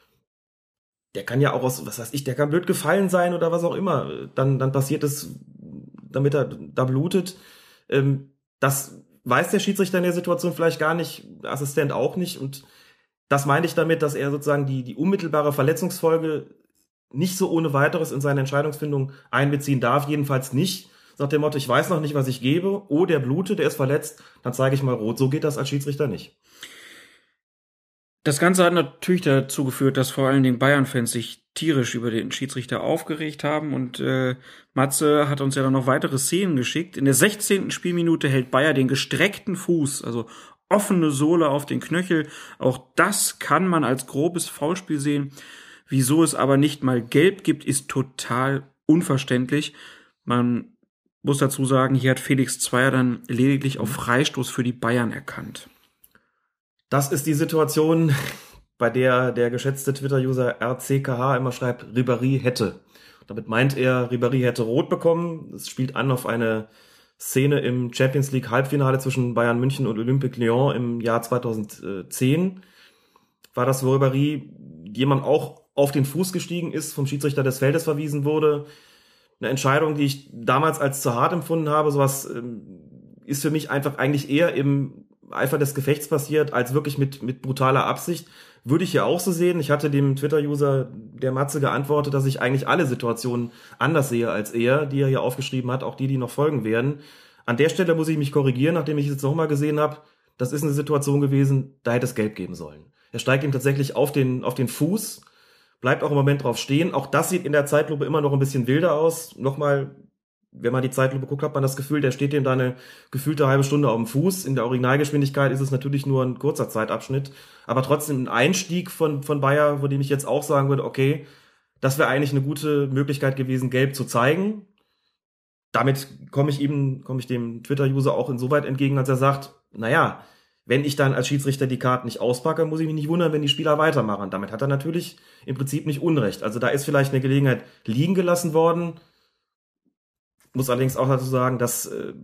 Der kann ja auch aus, was weiß ich, der kann blöd gefallen sein oder was auch immer. Dann, dann passiert es, damit er da blutet. Das weiß der Schiedsrichter in der Situation vielleicht gar nicht, der Assistent auch nicht. Und das meine ich damit, dass er sozusagen die, die unmittelbare Verletzungsfolge nicht so ohne weiteres in seine Entscheidungsfindung einbeziehen darf. Jedenfalls nicht nach dem Motto, ich weiß noch nicht, was ich gebe. Oh, der blutet, der ist verletzt, dann zeige ich mal rot. So geht das als Schiedsrichter nicht. Das Ganze hat natürlich dazu geführt, dass vor allen Dingen Bayern-Fans sich tierisch über den Schiedsrichter aufgeregt haben und äh, Matze hat uns ja dann noch weitere Szenen geschickt. In der sechzehnten Spielminute hält Bayer den gestreckten Fuß, also offene Sohle auf den Knöchel. Auch das kann man als grobes Foulspiel sehen. Wieso es aber nicht mal gelb gibt, ist total unverständlich. Man muss dazu sagen, hier hat Felix Zweier dann lediglich auf Freistoß für die Bayern erkannt. Das ist die Situation, bei der der geschätzte Twitter-User R C K H immer schreibt, Ribéry hätte. Damit meint er, Ribéry hätte rot bekommen. Es spielt an auf eine Szene im Champions League Halbfinale zwischen Bayern München und Olympique Lyon im Jahr zweitausendzehn. War das, wo Ribéry jemand auch auf den Fuß gestiegen ist, vom Schiedsrichter des Feldes verwiesen wurde. Eine Entscheidung, die ich damals als zu hart empfunden habe. Sowas ähm, ist für mich einfach eigentlich eher im Eifer des Gefechts passiert, als wirklich mit, mit brutaler Absicht. Würde ich hier auch so sehen. Ich hatte dem Twitter-User der Matze geantwortet, dass ich eigentlich alle Situationen anders sehe als er, die er hier aufgeschrieben hat, auch die, die noch folgen werden. An der Stelle muss ich mich korrigieren, nachdem ich es jetzt nochmal gesehen habe. Das ist eine Situation gewesen, da hätte es gelb geben sollen. Er steigt ihm tatsächlich auf den, auf den Fuß, bleibt auch im Moment drauf stehen. Auch das sieht in der Zeitlupe immer noch ein bisschen wilder aus. Nochmal, wenn man die Zeitlupe guckt, hat man das Gefühl, der steht ihm da eine gefühlte halbe Stunde auf dem Fuß. In der Originalgeschwindigkeit ist es natürlich nur ein kurzer Zeitabschnitt. Aber trotzdem ein Einstieg von, von Bayer, wo dem ich jetzt auch sagen würde, okay, das wäre eigentlich eine gute Möglichkeit gewesen, gelb zu zeigen. Damit komme ich ihm, komme ich dem Twitter-User auch insoweit entgegen, als er sagt, naja, wenn ich dann als Schiedsrichter die Karten nicht auspacke, muss ich mich nicht wundern, wenn die Spieler weitermachen. Damit hat er natürlich im Prinzip nicht Unrecht. Also da ist vielleicht eine Gelegenheit liegen gelassen worden. Muss allerdings auch dazu sagen, dass äh,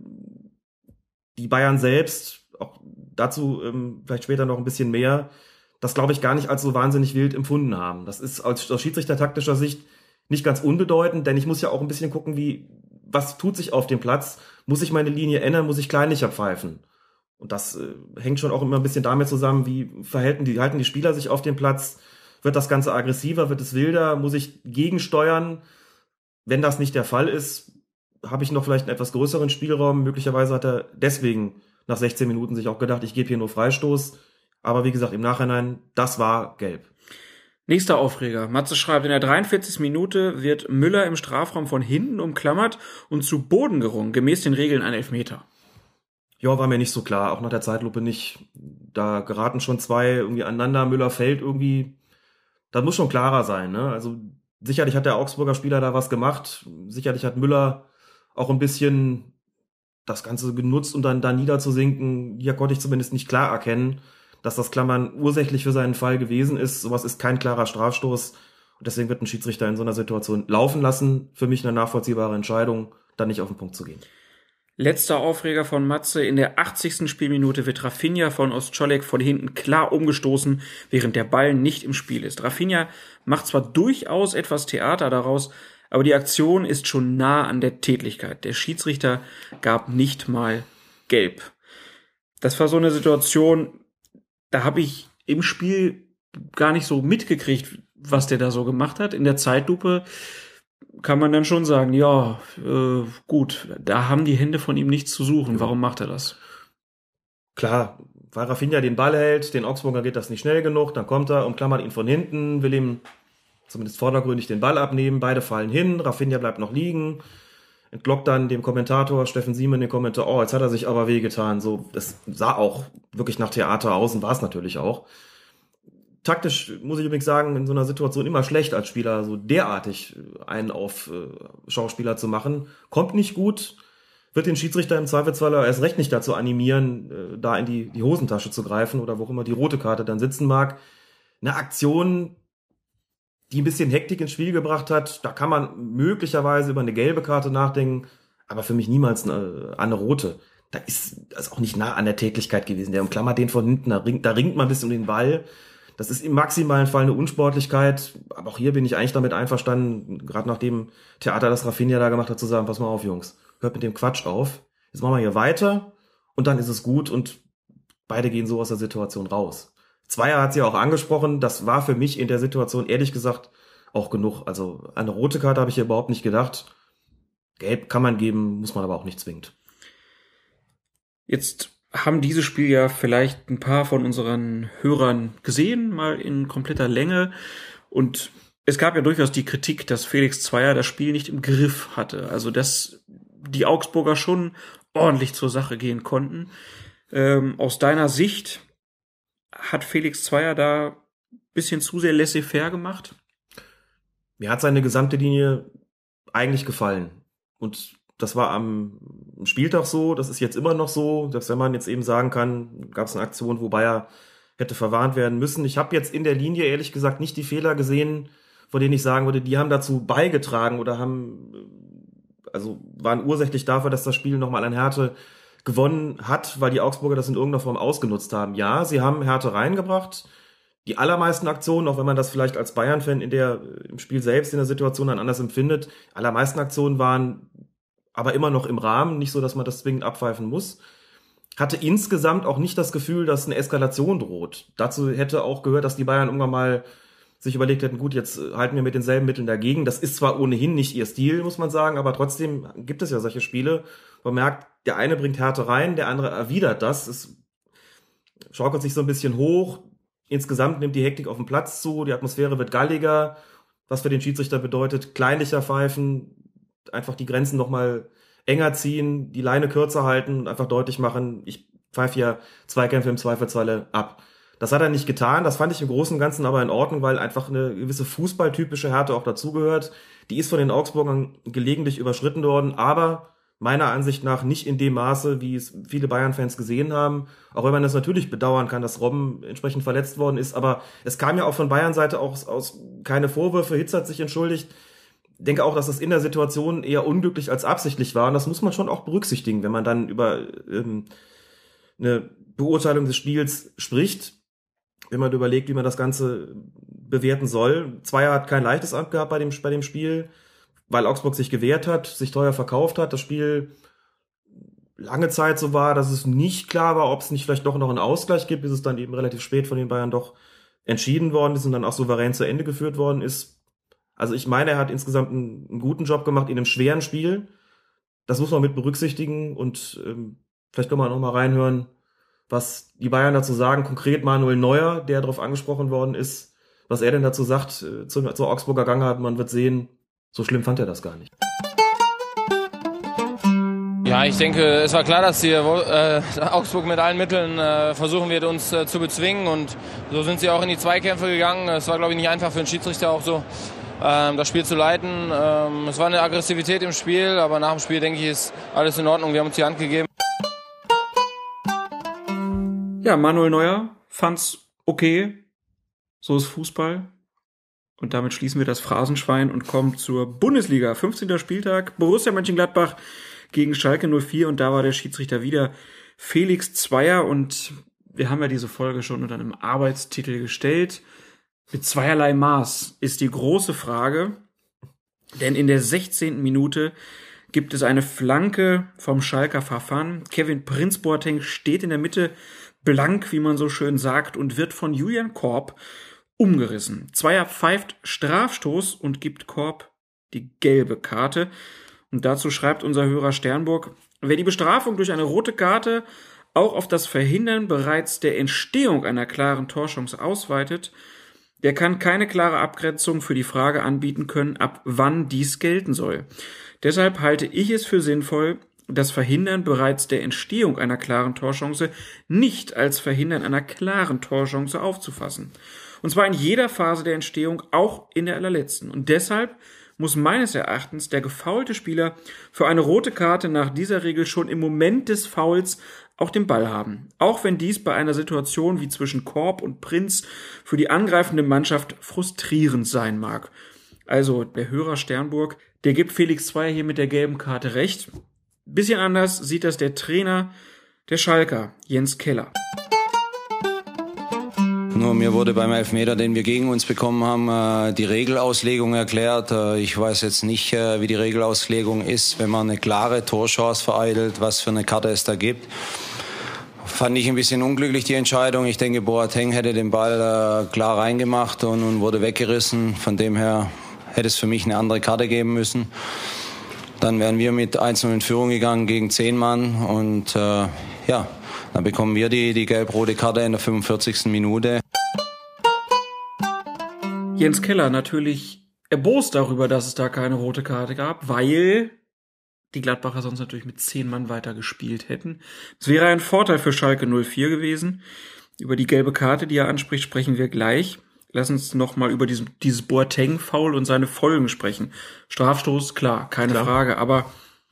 die Bayern selbst, auch dazu ähm, vielleicht später noch ein bisschen mehr, das glaube ich gar nicht als so wahnsinnig wild empfunden haben. Das ist aus, aus schiedsrichtertaktischer Sicht nicht ganz unbedeutend, denn ich muss ja auch ein bisschen gucken, wie, was tut sich auf dem Platz? Muss ich meine Linie ändern? Muss ich kleinlicher pfeifen? Und das äh, hängt schon auch immer ein bisschen damit zusammen, wie verhalten die, halten die Spieler sich auf dem Platz? Wird das Ganze aggressiver? Wird es wilder? Muss ich gegensteuern? Wenn das nicht der Fall ist, habe ich noch vielleicht einen etwas größeren Spielraum. Möglicherweise hat er deswegen nach sechzehn Minuten sich auch gedacht, ich gebe hier nur Freistoß. Aber wie gesagt, im Nachhinein, das war gelb. Nächster Aufreger. Matze schreibt, in der dreiundvierzigsten Minute wird Müller im Strafraum von hinten umklammert und zu Boden gerungen, gemäß den Regeln ein Elfmeter. Ja, war mir nicht so klar, auch nach der Zeitlupe nicht. Da geraten schon zwei irgendwie aneinander, Müller fällt irgendwie, das muss schon klarer sein, ne? Also sicherlich hat der Augsburger Spieler da was gemacht, sicherlich hat Müller auch ein bisschen das Ganze genutzt, um dann da niederzusinken. Hier konnte ich zumindest nicht klar erkennen, dass das Klammern ursächlich für seinen Fall gewesen ist. Sowas ist kein klarer Strafstoß und deswegen wird ein Schiedsrichter in so einer Situation laufen lassen. Für mich eine nachvollziehbare Entscheidung, dann nicht auf den Punkt zu gehen. Letzter Aufreger von Matze. In der achtzigsten Spielminute wird Rafinha von Ostscholek von hinten klar umgestoßen, während der Ball nicht im Spiel ist. Rafinha macht zwar durchaus etwas Theater daraus, aber die Aktion ist schon nah an der Tätlichkeit. Der Schiedsrichter gab nicht mal gelb. Das war so eine Situation, da habe ich im Spiel gar nicht so mitgekriegt, was der da so gemacht hat. In der Zeitlupe kann man dann schon sagen, ja, äh, gut, da haben die Hände von ihm nichts zu suchen. Warum macht er das? Klar, weil Rafinha den Ball hält, den Augsburger geht das nicht schnell genug, dann kommt er, umklammert ihn von hinten, will ihm zumindest vordergründig den Ball abnehmen, beide fallen hin, Rafinha bleibt noch liegen, entlockt dann dem Kommentator Steffen Siemen den Kommentar, oh, jetzt hat er sich aber wehgetan. So, das sah auch wirklich nach Theater aus und war es natürlich auch. Taktisch muss ich übrigens sagen, in so einer Situation immer schlecht als Spieler, so derartig einen auf äh, Schauspieler zu machen. Kommt nicht gut, wird den Schiedsrichter im Zweifelsfall erst recht nicht dazu animieren, äh, da in die, die Hosentasche zu greifen oder wo auch immer die rote Karte dann sitzen mag. Eine Aktion, die ein bisschen Hektik ins Spiel gebracht hat, da kann man möglicherweise über eine gelbe Karte nachdenken, aber für mich niemals eine, eine rote. Da ist das auch nicht nah an der Tätlichkeit gewesen. Der umklammert den von hinten, da ringt, da ringt man ein bisschen um den Ball. Das ist im maximalen Fall eine Unsportlichkeit, aber auch hier bin ich eigentlich damit einverstanden, gerade nach dem Theater, das Rafinha da gemacht hat, zu sagen, pass mal auf, Jungs, hört mit dem Quatsch auf, jetzt machen wir hier weiter und dann ist es gut und beide gehen so aus der Situation raus. Zweier hat sie auch angesprochen, das war für mich in der Situation ehrlich gesagt auch genug. Also eine rote Karte habe ich hier überhaupt nicht gedacht. Gelb kann man geben, muss man aber auch nicht zwingend. Jetzt haben dieses Spiel ja vielleicht ein paar von unseren Hörern gesehen, mal in kompletter Länge. Und es gab ja durchaus die Kritik, dass Felix Zweier das Spiel nicht im Griff hatte. Also, dass die Augsburger schon ordentlich zur Sache gehen konnten. Ähm, aus deiner Sicht hat Felix Zweier da ein bisschen zu sehr laissez-faire gemacht? mir hat seine gesamte Linie eigentlich gefallen. Und das war am Spieltag so, das ist jetzt immer noch so, dass wenn man jetzt eben sagen kann, gab es eine Aktion, wo Bayer hätte verwarnt werden müssen. Ich habe jetzt in der Linie ehrlich gesagt nicht die Fehler gesehen, von denen ich sagen würde, die haben dazu beigetragen oder haben, also waren ursächlich dafür, dass das Spiel nochmal an Härte gewonnen hat, weil die Augsburger das in irgendeiner Form ausgenutzt haben. Ja, sie haben Härte reingebracht. Die allermeisten Aktionen, auch wenn man das vielleicht als Bayern-Fan in der, im Spiel selbst in der Situation dann anders empfindet, allermeisten Aktionen waren aber immer noch im Rahmen, nicht so, dass man das zwingend abpfeifen muss. Hatte insgesamt auch nicht das Gefühl, dass eine Eskalation droht. Dazu hätte auch gehört, dass die Bayern irgendwann mal sich überlegt hätten, gut, jetzt halten wir mit denselben Mitteln dagegen. Das ist zwar ohnehin nicht ihr Stil, muss man sagen, aber trotzdem gibt es ja solche Spiele. Man merkt, der eine bringt Härte rein, der andere erwidert das. Es schaukelt sich so ein bisschen hoch. Insgesamt nimmt die Hektik auf dem Platz zu, die Atmosphäre wird galliger, was für den Schiedsrichter bedeutet, kleinlicher pfeifen, einfach die Grenzen nochmal enger ziehen, die Leine kürzer halten und einfach deutlich machen, ich pfeife ja Zweikämpfe im Zweifelsfalle ab. Das hat er nicht getan, das fand ich im Großen und Ganzen aber in Ordnung, weil einfach eine gewisse fußballtypische Härte auch dazugehört. Die ist von den Augsburgern gelegentlich überschritten worden, aber meiner Ansicht nach nicht in dem Maße, wie es viele Bayern-Fans gesehen haben. Auch wenn man das natürlich bedauern kann, dass Robben entsprechend verletzt worden ist. Aber es kam ja auch von Bayern-Seite aus, aus keine Vorwürfe. Hitz hat sich entschuldigt. Ich denke auch, dass das in der Situation eher unglücklich als absichtlich war. Und das muss man schon auch berücksichtigen, wenn man dann über ähm, eine Beurteilung des Spiels spricht. Wenn man überlegt, wie man das Ganze bewerten soll. Zweier hat kein leichtes Amt gehabt bei dem, bei dem Spiel, weil Augsburg sich gewehrt hat, sich teuer verkauft hat, das Spiel lange Zeit so war, dass es nicht klar war, ob es nicht vielleicht doch noch einen Ausgleich gibt, bis es dann eben relativ spät von den Bayern doch entschieden worden ist und dann auch souverän zu Ende geführt worden ist. Also ich meine, er hat insgesamt einen, einen guten Job gemacht in einem schweren Spiel. Das muss man mit berücksichtigen und ähm, vielleicht können wir noch mal reinhören, was die Bayern dazu sagen. Konkret Manuel Neuer, der darauf angesprochen worden ist, was er denn dazu sagt äh, zur, zur Augsburger Gangart. Man wird sehen, so schlimm fand er das gar nicht. Ja, ich denke, es war klar, dass hier äh, Augsburg mit allen Mitteln äh, versuchen wird, uns äh, zu bezwingen. Und so sind sie auch in die Zweikämpfe gegangen. Es war, glaube ich, nicht einfach für den Schiedsrichter auch so, ähm, das Spiel zu leiten. Ähm, es war eine Aggressivität im Spiel, aber nach dem Spiel, denke ich, ist alles in Ordnung. Wir haben uns die Hand gegeben. Ja, Manuel Neuer fand's okay. So ist Fußball. Und damit schließen wir das Phrasenschwein und kommen zur Bundesliga. fünfzehnter Spieltag, Borussia Mönchengladbach gegen Schalke null vier. Und da war der Schiedsrichter wieder Felix Zweier. Und wir haben ja diese Folge schon unter einem Arbeitstitel gestellt. Mit zweierlei Maß ist die große Frage. Denn in der sechzehnten Minute gibt es eine Flanke vom Schalker Farfan. Kevin Prince-Boateng steht in der Mitte blank, wie man so schön sagt, und wird von Julian Korb umgerissen. Zweier pfeift Strafstoß und gibt Korb die gelbe Karte. Und dazu schreibt unser Hörer Sternburg, wer die Bestrafung durch eine rote Karte auch auf das Verhindern bereits der Entstehung einer klaren Torchance ausweitet, der kann keine klare Abgrenzung für die Frage anbieten können, ab wann dies gelten soll. Deshalb halte ich es für sinnvoll, das Verhindern bereits der Entstehung einer klaren Torchance nicht als Verhindern einer klaren Torchance aufzufassen. Und zwar in jeder Phase der Entstehung, auch in der allerletzten. Und deshalb muss meines Erachtens der gefoulte Spieler für eine rote Karte nach dieser Regel schon im Moment des Fouls auch den Ball haben. Auch wenn dies bei einer Situation wie zwischen Korb und Prinz für die angreifende Mannschaft frustrierend sein mag. Also der Hörer Sternburg, der gibt Felix Zweier hier mit der gelben Karte recht. Bisschen anders sieht das der Trainer der Schalker, Jens Keller. Nur mir wurde beim Elfmeter, den wir gegen uns bekommen haben, die Regelauslegung erklärt. Ich weiß jetzt nicht, wie die Regelauslegung ist, wenn man eine klare Torchance vereitelt, was für eine Karte es da gibt. Fand ich ein bisschen unglücklich, die Entscheidung. Ich denke, Boateng hätte den Ball klar reingemacht und, und wurde weggerissen. Von dem her hätte es für mich eine andere Karte geben müssen. Dann wären wir mit eins null in Führung gegangen gegen zehn Mann und äh, ja, dann bekommen wir die, die gelb-rote Karte in der fünfundvierzigsten Minute. Jens Keller natürlich erbost darüber, dass es da keine rote Karte gab, weil die Gladbacher sonst natürlich mit zehn Mann weiter gespielt hätten. Es wäre ein Vorteil für Schalke null vier gewesen. Über die gelbe Karte, die er anspricht, sprechen wir gleich. lass uns noch mal über dieses, dieses Boateng-Foul und seine Folgen sprechen. Strafstoß, klar, keine klar. Frage, aber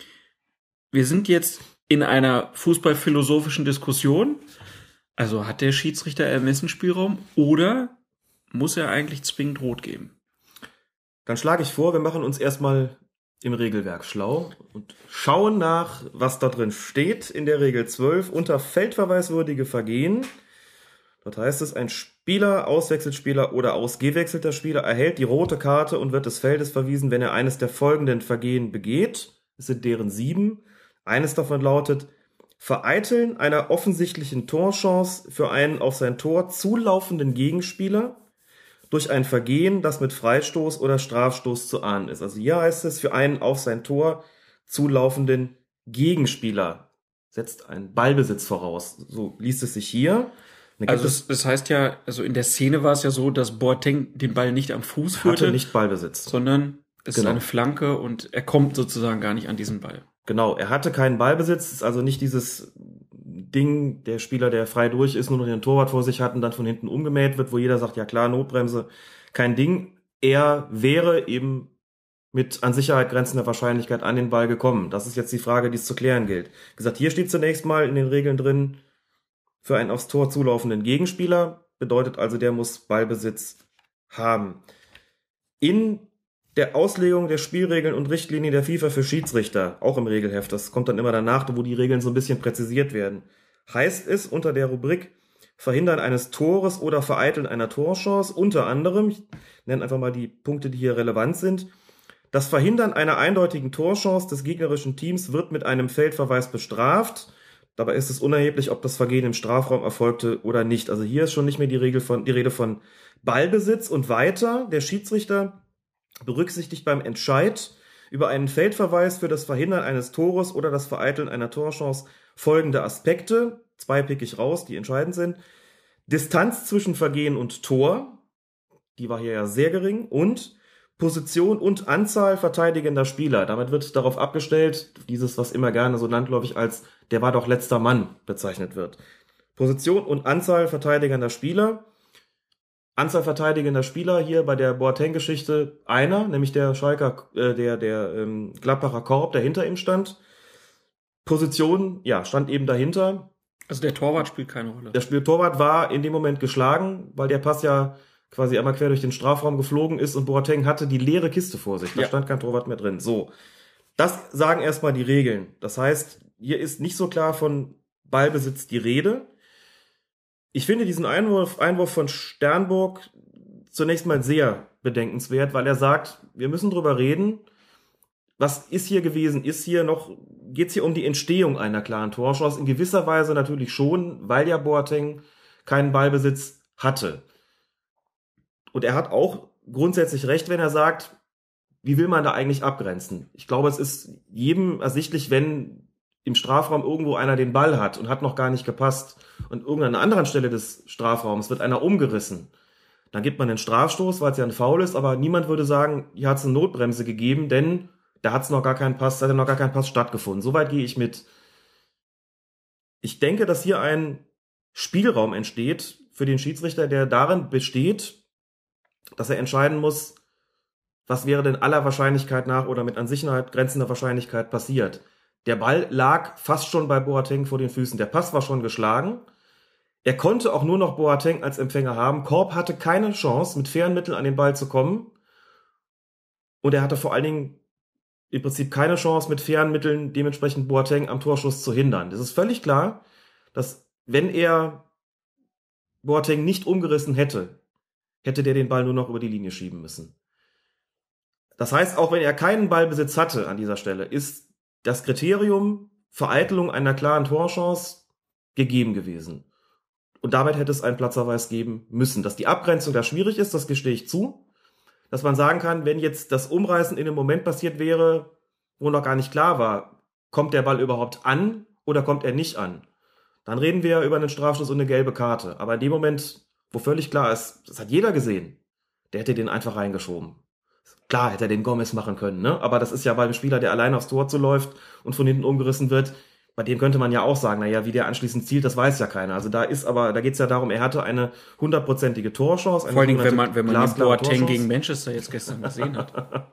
wir sind jetzt in einer fußballphilosophischen Diskussion. Also hat der Schiedsrichter Ermessensspielraum oder muss er eigentlich zwingend rot geben? Dann schlage ich vor, wir machen uns erstmal im Regelwerk schlau und schauen nach, was da drin steht. In der Regel zwölf unter feldverweiswürdige Vergehen. Dort heißt es, ein Spieler, Auswechselspieler oder ausgewechselter Spieler erhält die rote Karte und wird des Feldes verwiesen, wenn er eines der folgenden Vergehen begeht. Es sind deren sieben. Eines davon lautet, Vereiteln einer offensichtlichen Torchance für einen auf sein Tor zulaufenden Gegenspieler durch ein Vergehen, das mit Freistoß oder Strafstoß zu ahnden ist. Also hier heißt es, für einen auf sein Tor zulaufenden Gegenspieler setzt einen Ballbesitz voraus. So liest es sich hier. Also das, das heißt ja, also in der Szene war es ja so, dass Boateng den Ball nicht am Fuß führte. Hatte nicht Ballbesitz. Sondern es genau. ist eine Flanke und er kommt sozusagen gar nicht an diesen Ball. Genau, er hatte keinen Ballbesitz, ist also nicht dieses Ding, der Spieler, der frei durch ist, nur noch den Torwart vor sich hat und dann von hinten umgemäht wird, wo jeder sagt, ja klar, Notbremse, kein Ding. Er wäre eben mit an Sicherheit grenzender Wahrscheinlichkeit an den Ball gekommen. Das ist jetzt die Frage, die es zu klären gilt. Wie gesagt, hier steht zunächst mal in den Regeln drin, für einen aufs Tor zulaufenden Gegenspieler, bedeutet also, der muss Ballbesitz haben. In der Auslegung der Spielregeln und Richtlinien der FIFA für Schiedsrichter, auch im Regelheft, das kommt dann immer danach, wo die Regeln so ein bisschen präzisiert werden, heißt es unter der Rubrik Verhindern eines Tores oder Vereiteln einer Torchance, unter anderem, ich nenne einfach mal die Punkte, die hier relevant sind, das Verhindern einer eindeutigen Torchance des gegnerischen Teams wird mit einem Feldverweis bestraft. Dabei ist es unerheblich, ob das Vergehen im Strafraum erfolgte oder nicht. Also hier ist schon nicht mehr die, Regel von, die Rede von Ballbesitz und weiter. Der Schiedsrichter berücksichtigt beim Entscheid über einen Feldverweis für das Verhindern eines Tores oder das Vereiteln einer Torchance folgende Aspekte. Zwei pick ich raus, die entscheidend sind. Distanz zwischen Vergehen und Tor, die war hier ja sehr gering, und Position und Anzahl verteidigender Spieler. Damit wird darauf abgestellt, dieses, was immer gerne so landläufig als der war doch letzter Mann bezeichnet wird. Position und Anzahl verteidigender Spieler. Anzahl verteidigender Spieler hier bei der Boateng-Geschichte einer, nämlich der Schalker, äh, der, der ähm, Gladbacher Korb, der hinter ihm stand. Position, ja, stand eben dahinter. Also der Torwart spielt keine Rolle. Der Spiel Torwart war in dem Moment geschlagen, weil der Pass ja quasi einmal quer durch den Strafraum geflogen ist und Boateng hatte die leere Kiste vor sich. Da ja. stand kein Torwart mehr drin. So, das sagen erstmal die Regeln. Das heißt, hier ist nicht so klar von Ballbesitz die Rede. Ich finde diesen Einwurf, Einwurf von Sternburg zunächst mal sehr bedenkenswert, weil er sagt, wir müssen drüber reden. Was ist hier gewesen? Ist hier noch, geht's hier um die Entstehung einer klaren Torchance? In gewisser Weise natürlich schon, weil ja Boateng keinen Ballbesitz hatte. Und er hat auch grundsätzlich recht, wenn er sagt, wie will man da eigentlich abgrenzen? Ich glaube, es ist jedem ersichtlich, wenn im Strafraum irgendwo einer den Ball hat und hat noch gar nicht gepasst und irgendeiner anderen Stelle des Strafraums wird einer umgerissen. Dann gibt man einen Strafstoß, weil es ja ein Foul ist, aber niemand würde sagen, hier hat es eine Notbremse gegeben, denn da hat es noch gar keinen Pass, da hat noch gar kein Pass stattgefunden. Soweit gehe ich mit. Ich denke, dass hier ein Spielraum entsteht für den Schiedsrichter, der darin besteht, dass er entscheiden muss, was wäre denn aller Wahrscheinlichkeit nach oder mit an Sicherheit grenzender Wahrscheinlichkeit passiert. Der Ball lag fast schon bei Boateng vor den Füßen. Der Pass war schon geschlagen. Er konnte auch nur noch Boateng als Empfänger haben. Korb hatte keine Chance, mit fairen Mitteln an den Ball zu kommen. Und er hatte vor allen Dingen im Prinzip keine Chance, mit fairen Mitteln dementsprechend Boateng am Torschuss zu hindern. Das ist völlig klar, dass wenn er Boateng nicht umgerissen hätte, hätte der den Ball nur noch über die Linie schieben müssen. Das heißt, auch wenn er keinen Ballbesitz hatte an dieser Stelle, ist das Kriterium Vereitelung einer klaren Torchance gegeben gewesen. Und damit hätte es einen Platzverweis geben müssen. Dass die Abgrenzung da schwierig ist, das gestehe ich zu. Dass man sagen kann, wenn jetzt das Umreißen in einem Moment passiert wäre, wo noch gar nicht klar war, kommt der Ball überhaupt an oder kommt er nicht an, dann reden wir über einen Strafstoß und eine gelbe Karte. Aber in dem Moment, wo völlig klar ist, das hat jeder gesehen, der hätte den einfach reingeschoben. Klar hätte er den Gomez machen können, ne? Aber das ist ja bei einem Spieler, der allein aufs Tor zuläuft und von hinten umgerissen wird, bei dem könnte man ja auch sagen, naja, wie der anschließend zielt, das weiß ja keiner. Also da ist aber, da geht's ja darum, er hatte eine hundertprozentige Torchance. Eine Vor allen Dingen, wenn man, wenn man den Boateng Torchance. gegen Manchester jetzt gestern gesehen hat.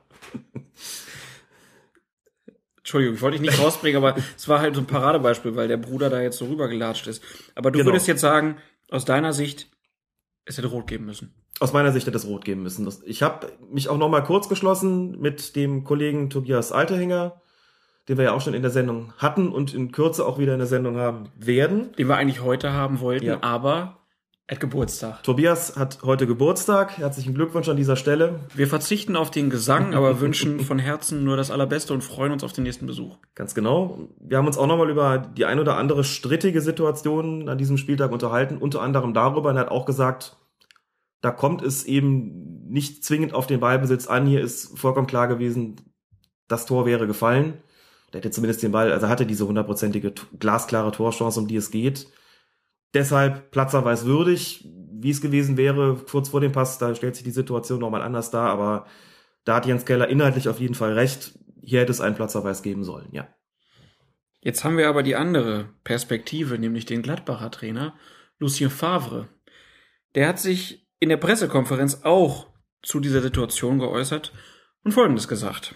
Entschuldigung, ich wollte dich nicht rausbringen, aber es war halt so ein Paradebeispiel, weil der Bruder da jetzt so rübergelatscht ist. Aber du Genau. würdest jetzt sagen, aus deiner Sicht, es hätte rot geben müssen. Aus meiner Sicht hätte es rot geben müssen. Das, ich habe mich auch noch mal kurz geschlossen mit dem Kollegen Tobias Alterhinger, den wir ja auch schon in der Sendung hatten und in Kürze auch wieder in der Sendung haben werden. Den wir eigentlich heute haben wollten, Ja. aber er hat Geburtstag. Tobias hat heute Geburtstag. Herzlichen Glückwunsch an dieser Stelle. Wir verzichten auf den Gesang, aber wünschen von Herzen nur das Allerbeste und freuen uns auf den nächsten Besuch. Ganz genau. Wir haben uns auch nochmal über die ein oder andere strittige Situation an diesem Spieltag unterhalten, unter anderem darüber. Und er hat auch gesagt, da kommt es eben nicht zwingend auf den Ballbesitz an. Hier ist vollkommen klar gewesen, das Tor wäre gefallen. Der hätte zumindest den Ball, also hatte diese hundertprozentige glasklare Torchance, um die es geht. Deshalb platzerweis würdig, wie es gewesen wäre, kurz vor dem Pass, da stellt sich die Situation nochmal anders dar, aber da hat Jens Keller inhaltlich auf jeden Fall recht. Hier hätte es einen Platzerweis geben sollen, ja. Jetzt haben wir aber die andere Perspektive, nämlich den Gladbacher Trainer Lucien Favre. Der hat sich in der Pressekonferenz auch zu dieser Situation geäußert und Folgendes gesagt.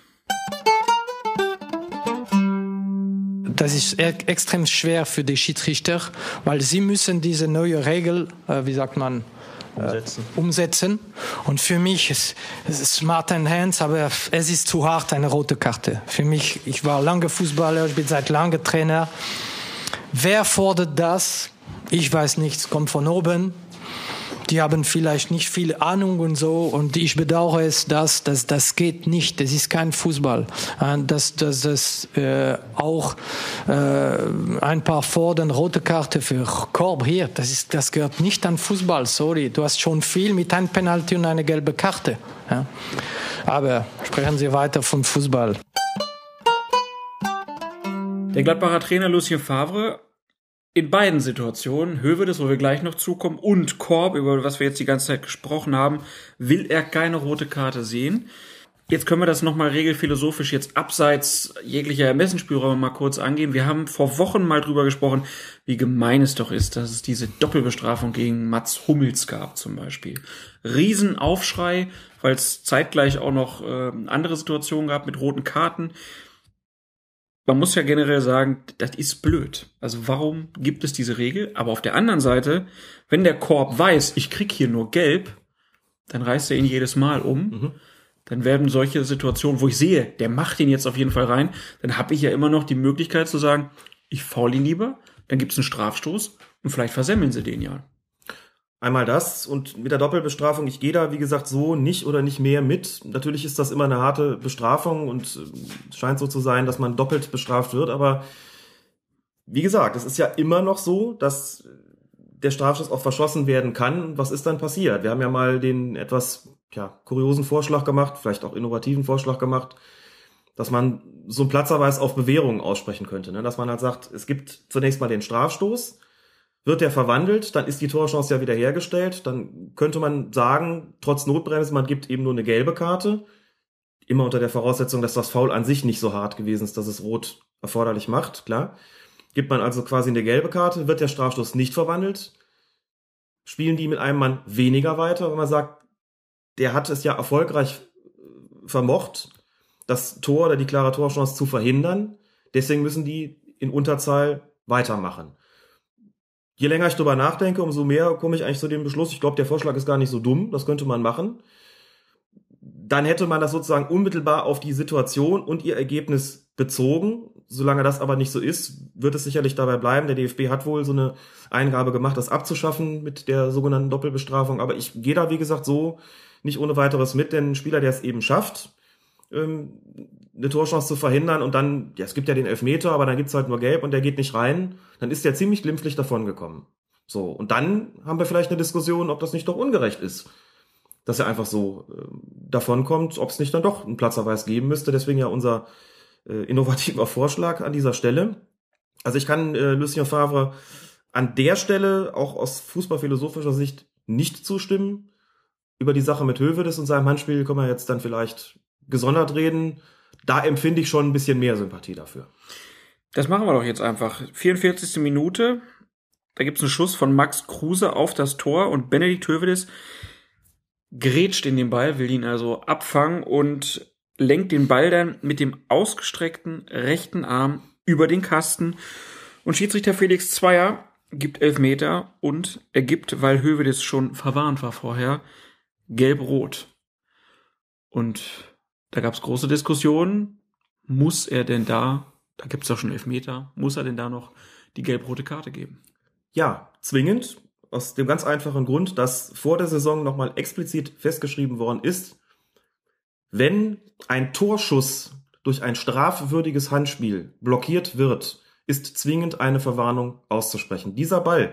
Das ist extrem schwer für die Schiedsrichter, weil sie müssen diese neue Regel, äh, wie sagt man, äh, umsetzen. umsetzen. Und für mich ist es smart and hands, aber es ist zu hart, eine rote Karte. Für mich, ich war lange Fußballer, ich bin seit langem Trainer. Wer fordert das? Ich weiß nicht, es kommt von oben. Die haben vielleicht nicht viel Ahnung und so, und ich bedauere es, dass das das geht nicht. Das ist kein Fußball. Dass das, das äh, auch äh, ein paar fordern rote Karte für Korb hier. Das ist das gehört nicht an Fußball. Sorry, du hast schon viel mit einem Penalty und einer gelben Karte. Ja. Aber sprechen Sie weiter von Fußball. Der Gladbacher Trainer Lucien Favre in beiden Situationen, Höwedes, wo wir gleich noch zukommen, und Korb, über was wir jetzt die ganze Zeit gesprochen haben, will er keine rote Karte sehen. Jetzt können wir das nochmal regelphilosophisch jetzt abseits jeglicher Ermessensspielräume mal kurz angehen. Wir haben vor Wochen mal drüber gesprochen, wie gemein es doch ist, dass es diese Doppelbestrafung gegen Mats Hummels gab zum Beispiel. Riesenaufschrei, weil es zeitgleich auch noch äh, andere Situationen gab mit roten Karten. Man muss ja generell sagen, das ist blöd. Also warum gibt es diese Regel? Aber auf der anderen Seite, wenn der Korb weiß, ich krieg hier nur gelb, dann reißt er ihn jedes Mal um. Mhm. Dann werden solche Situationen, wo ich sehe, der macht ihn jetzt auf jeden Fall rein, dann habe ich ja immer noch die Möglichkeit zu sagen, ich faul ihn lieber, dann gibt es einen Strafstoß und vielleicht versemmeln sie den ja. Einmal das, und mit der Doppelbestrafung, ich gehe da, wie gesagt, so nicht oder nicht mehr mit. Natürlich ist das immer eine harte Bestrafung und es scheint so zu sein, dass man doppelt bestraft wird, aber wie gesagt, es ist ja immer noch so, dass der Strafstoß auch verschossen werden kann. Was ist dann passiert? Wir haben ja mal den etwas ja, kuriosen Vorschlag gemacht, vielleicht auch innovativen Vorschlag gemacht, dass man so einen Platzerweis auf Bewährung aussprechen könnte, ne? Dass man halt sagt, es gibt zunächst mal den Strafstoß, wird der verwandelt, dann ist die Torchance ja wieder hergestellt, dann könnte man sagen, trotz Notbremse, man gibt eben nur eine gelbe Karte, immer unter der Voraussetzung, dass das Foul an sich nicht so hart gewesen ist, dass es rot erforderlich macht, klar. Gibt man also quasi eine gelbe Karte, wird der Strafstoß nicht verwandelt, spielen die mit einem Mann weniger weiter, wenn man sagt, der hat es ja erfolgreich vermocht, das Tor oder die klare Torchance zu verhindern, deswegen müssen die in Unterzahl weitermachen. Je länger ich drüber nachdenke, umso mehr komme ich eigentlich zu dem Beschluss, ich glaube, der Vorschlag ist gar nicht so dumm, das könnte man machen. Dann hätte man das sozusagen unmittelbar auf die Situation und ihr Ergebnis bezogen. Solange das aber nicht so ist, wird es sicherlich dabei bleiben. Der D F B hat wohl so eine Eingabe gemacht, das abzuschaffen mit der sogenannten Doppelbestrafung. Aber ich gehe da, wie gesagt, so nicht ohne weiteres mit, denn ein Spieler, der es eben schafft, eine Torchance zu verhindern und dann, ja, es gibt ja den Elfmeter, aber dann gibt's halt nur gelb und der geht nicht rein, dann ist der ziemlich glimpflich davongekommen. So, und dann haben wir vielleicht eine Diskussion, ob das nicht doch ungerecht ist, dass er einfach so äh, davonkommt, ob es nicht dann doch einen Platzerweis geben müsste. Deswegen ja unser äh, innovativer Vorschlag an dieser Stelle. Also ich kann äh, Lucien Favre an der Stelle auch aus fußballphilosophischer Sicht nicht zustimmen. Über die Sache mit Höwedes und seinem Handspiel können wir jetzt dann vielleicht gesondert reden. Da empfinde ich schon ein bisschen mehr Sympathie dafür. Das machen wir doch jetzt einfach. vierundvierzigste Minute, da gibt's einen Schuss von Max Kruse auf das Tor und Benedikt Höwedes grätscht in den Ball, will ihn also abfangen und lenkt den Ball dann mit dem ausgestreckten rechten Arm über den Kasten. Und Schiedsrichter Felix Zweier gibt Elfmeter und er gibt, weil Höwedes schon verwarnt war vorher, gelb-rot. Und da gab's große Diskussionen. Muss er denn da, da gibt's doch schon Elfmeter, muss er denn da noch die gelb-rote Karte geben? Ja, zwingend. Aus dem ganz einfachen Grund, dass vor der Saison nochmal explizit festgeschrieben worden ist, wenn ein Torschuss durch ein strafwürdiges Handspiel blockiert wird, ist zwingend eine Verwarnung auszusprechen. Dieser Ball,